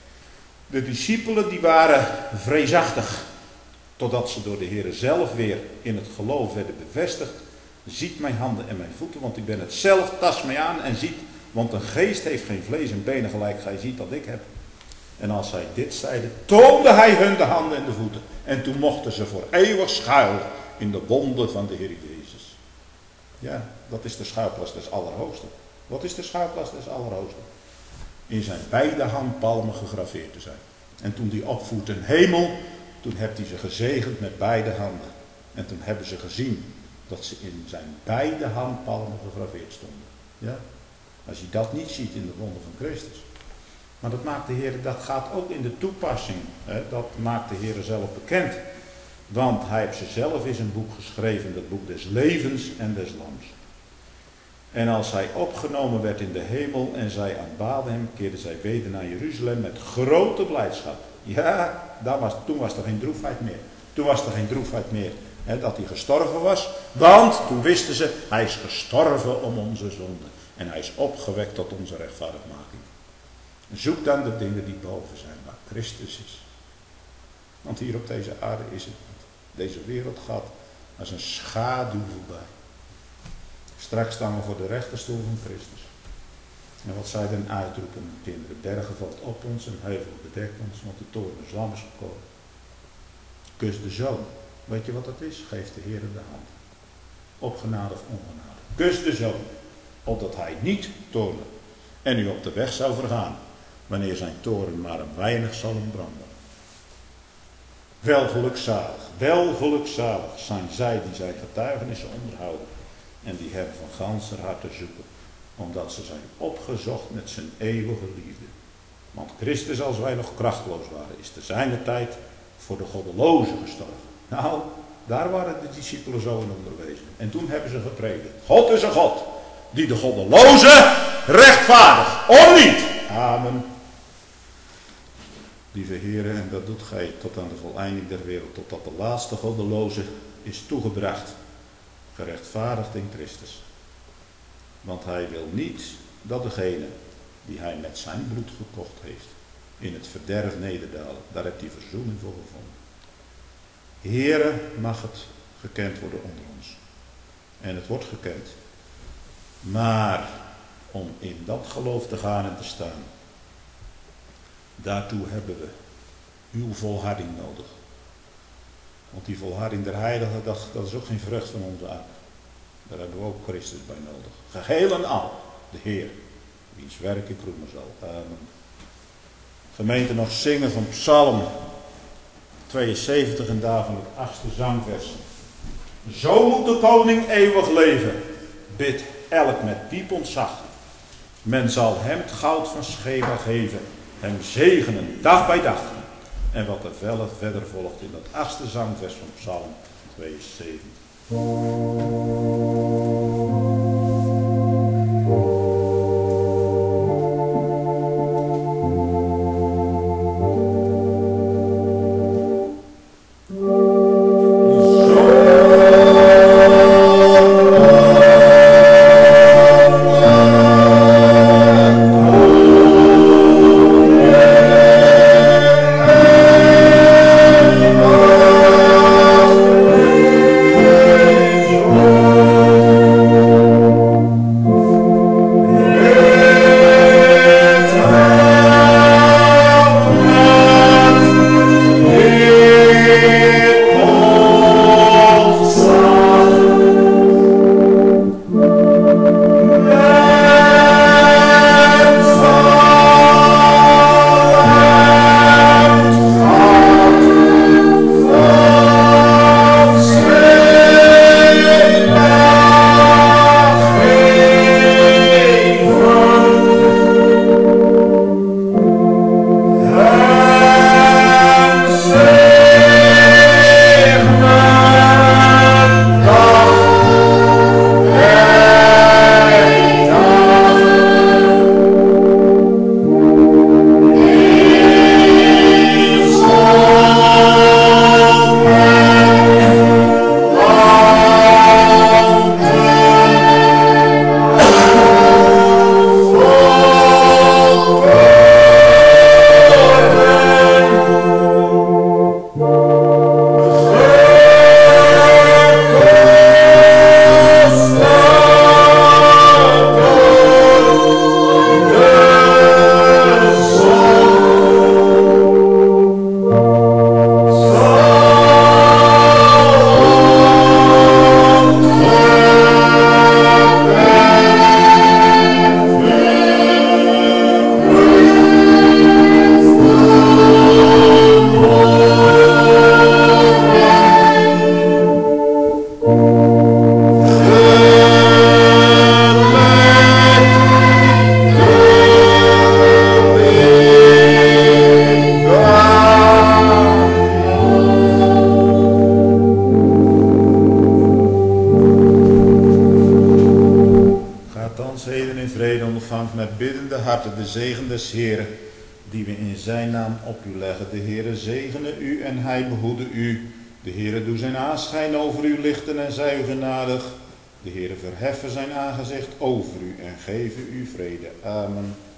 De discipelen die waren vreesachtig. Totdat ze door de Heer zelf weer in het geloof werden bevestigd. Ziet mijn handen en mijn voeten, want ik ben het zelf. Tast mij aan en ziet. Want een geest heeft geen vlees en benen gelijk gij ziet dat ik heb. En als zij dit zeiden, toonde hij hun de handen en de voeten. En toen mochten ze voor eeuwig schuilen in de wonden van de Heer Jezus. Ja, dat is de schuilplaats des Allerhoogsten. Wat is de schuilplaats des Allerhoogsten? In zijn beide handpalmen gegraveerd te zijn. En toen die opvoert een hemel, toen heeft hij ze gezegend met beide handen. En toen hebben ze gezien dat ze in zijn beide handpalmen gegraveerd stonden. Ja, als je dat niet ziet in de wonden van Christus. Maar dat maakt de Heer, dat gaat ook in de toepassing. Hè? Dat maakt de Heer zelf bekend. Want hij heeft ze zelf in zijn boek geschreven, dat boek des levens en des lams. En als hij opgenomen werd in de hemel en zij aanbaden hem, keerden zij weder naar Jeruzalem met grote blijdschap. Ja, toen was er geen droefheid meer. Toen was er geen droefheid meer dat hij gestorven was. Want toen wisten ze, hij is gestorven om onze zonden. En hij is opgewekt tot onze rechtvaardigmaking. Zoek dan de dingen die boven zijn, waar Christus is. Want hier op deze aarde is het niet. Deze wereld gaat als een schaduw voorbij. Straks staan we voor de rechterstoel van Christus. En wat zij dan uitroepen, kinderen, bergen valt op ons en heuvel bedekt ons, want de toorn des lam is gekomen. Kus de zoon. Weet je wat dat is? Geef de Heer de hand. Op genade of ongenade. Kus de zoon. Opdat hij niet toorne en u op de weg zou vergaan, wanneer zijn toorn maar een weinig zal ontbranden. Wel gelukzalig zijn zij die zijn getuigenissen onderhouden en die hem van ganser harte zoeken, omdat ze zijn opgezocht met zijn eeuwige liefde. Want Christus, als wij nog krachtloos waren, is te zijner tijd voor de goddelozen gestorven. Nou, daar waren de discipelen zo in onderwezen. En toen hebben ze gepredikt. God is een God die de goddelozen rechtvaardigt. Of niet? Amen. Lieve heren, en dat doet gij tot aan de voleinding der wereld, totdat de laatste goddeloze is toegebracht, gerechtvaardigd in Christus. Want hij wil niet dat degene die hij met zijn bloed gekocht heeft, in het verderf nederdalen. Daar heeft hij verzoening voor gevonden. Heren, mag het gekend worden onder ons. En het wordt gekend. Maar om in dat geloof te gaan en te staan, daartoe hebben we uw volharding nodig. Want die volharding der heiligen, dat is ook geen vrucht van onze aard. Daar hebben we ook Christus bij nodig. Geheel en al, de Heer, wiens werk ik roemen zal. Amen. Gemeente, nog zingen van Psalm 72 en daarvan het 8e zangvers. Zo moet de koning eeuwig leven, bidt elk met diep ontzag. Men zal hem het goud van Sheba geven, hem zegenen dag bij dag. En wat er verder volgt in dat 8e zangvers van Psalm 72. Oh harte de zegen des Heeren, die we in zijn naam op u leggen. De Heere zegene u en hij behoede u. De Heere doe zijn aanschijn over u lichten en zij u genadig. De Heere verheffen zijn aangezicht over u en geven u vrede. Amen.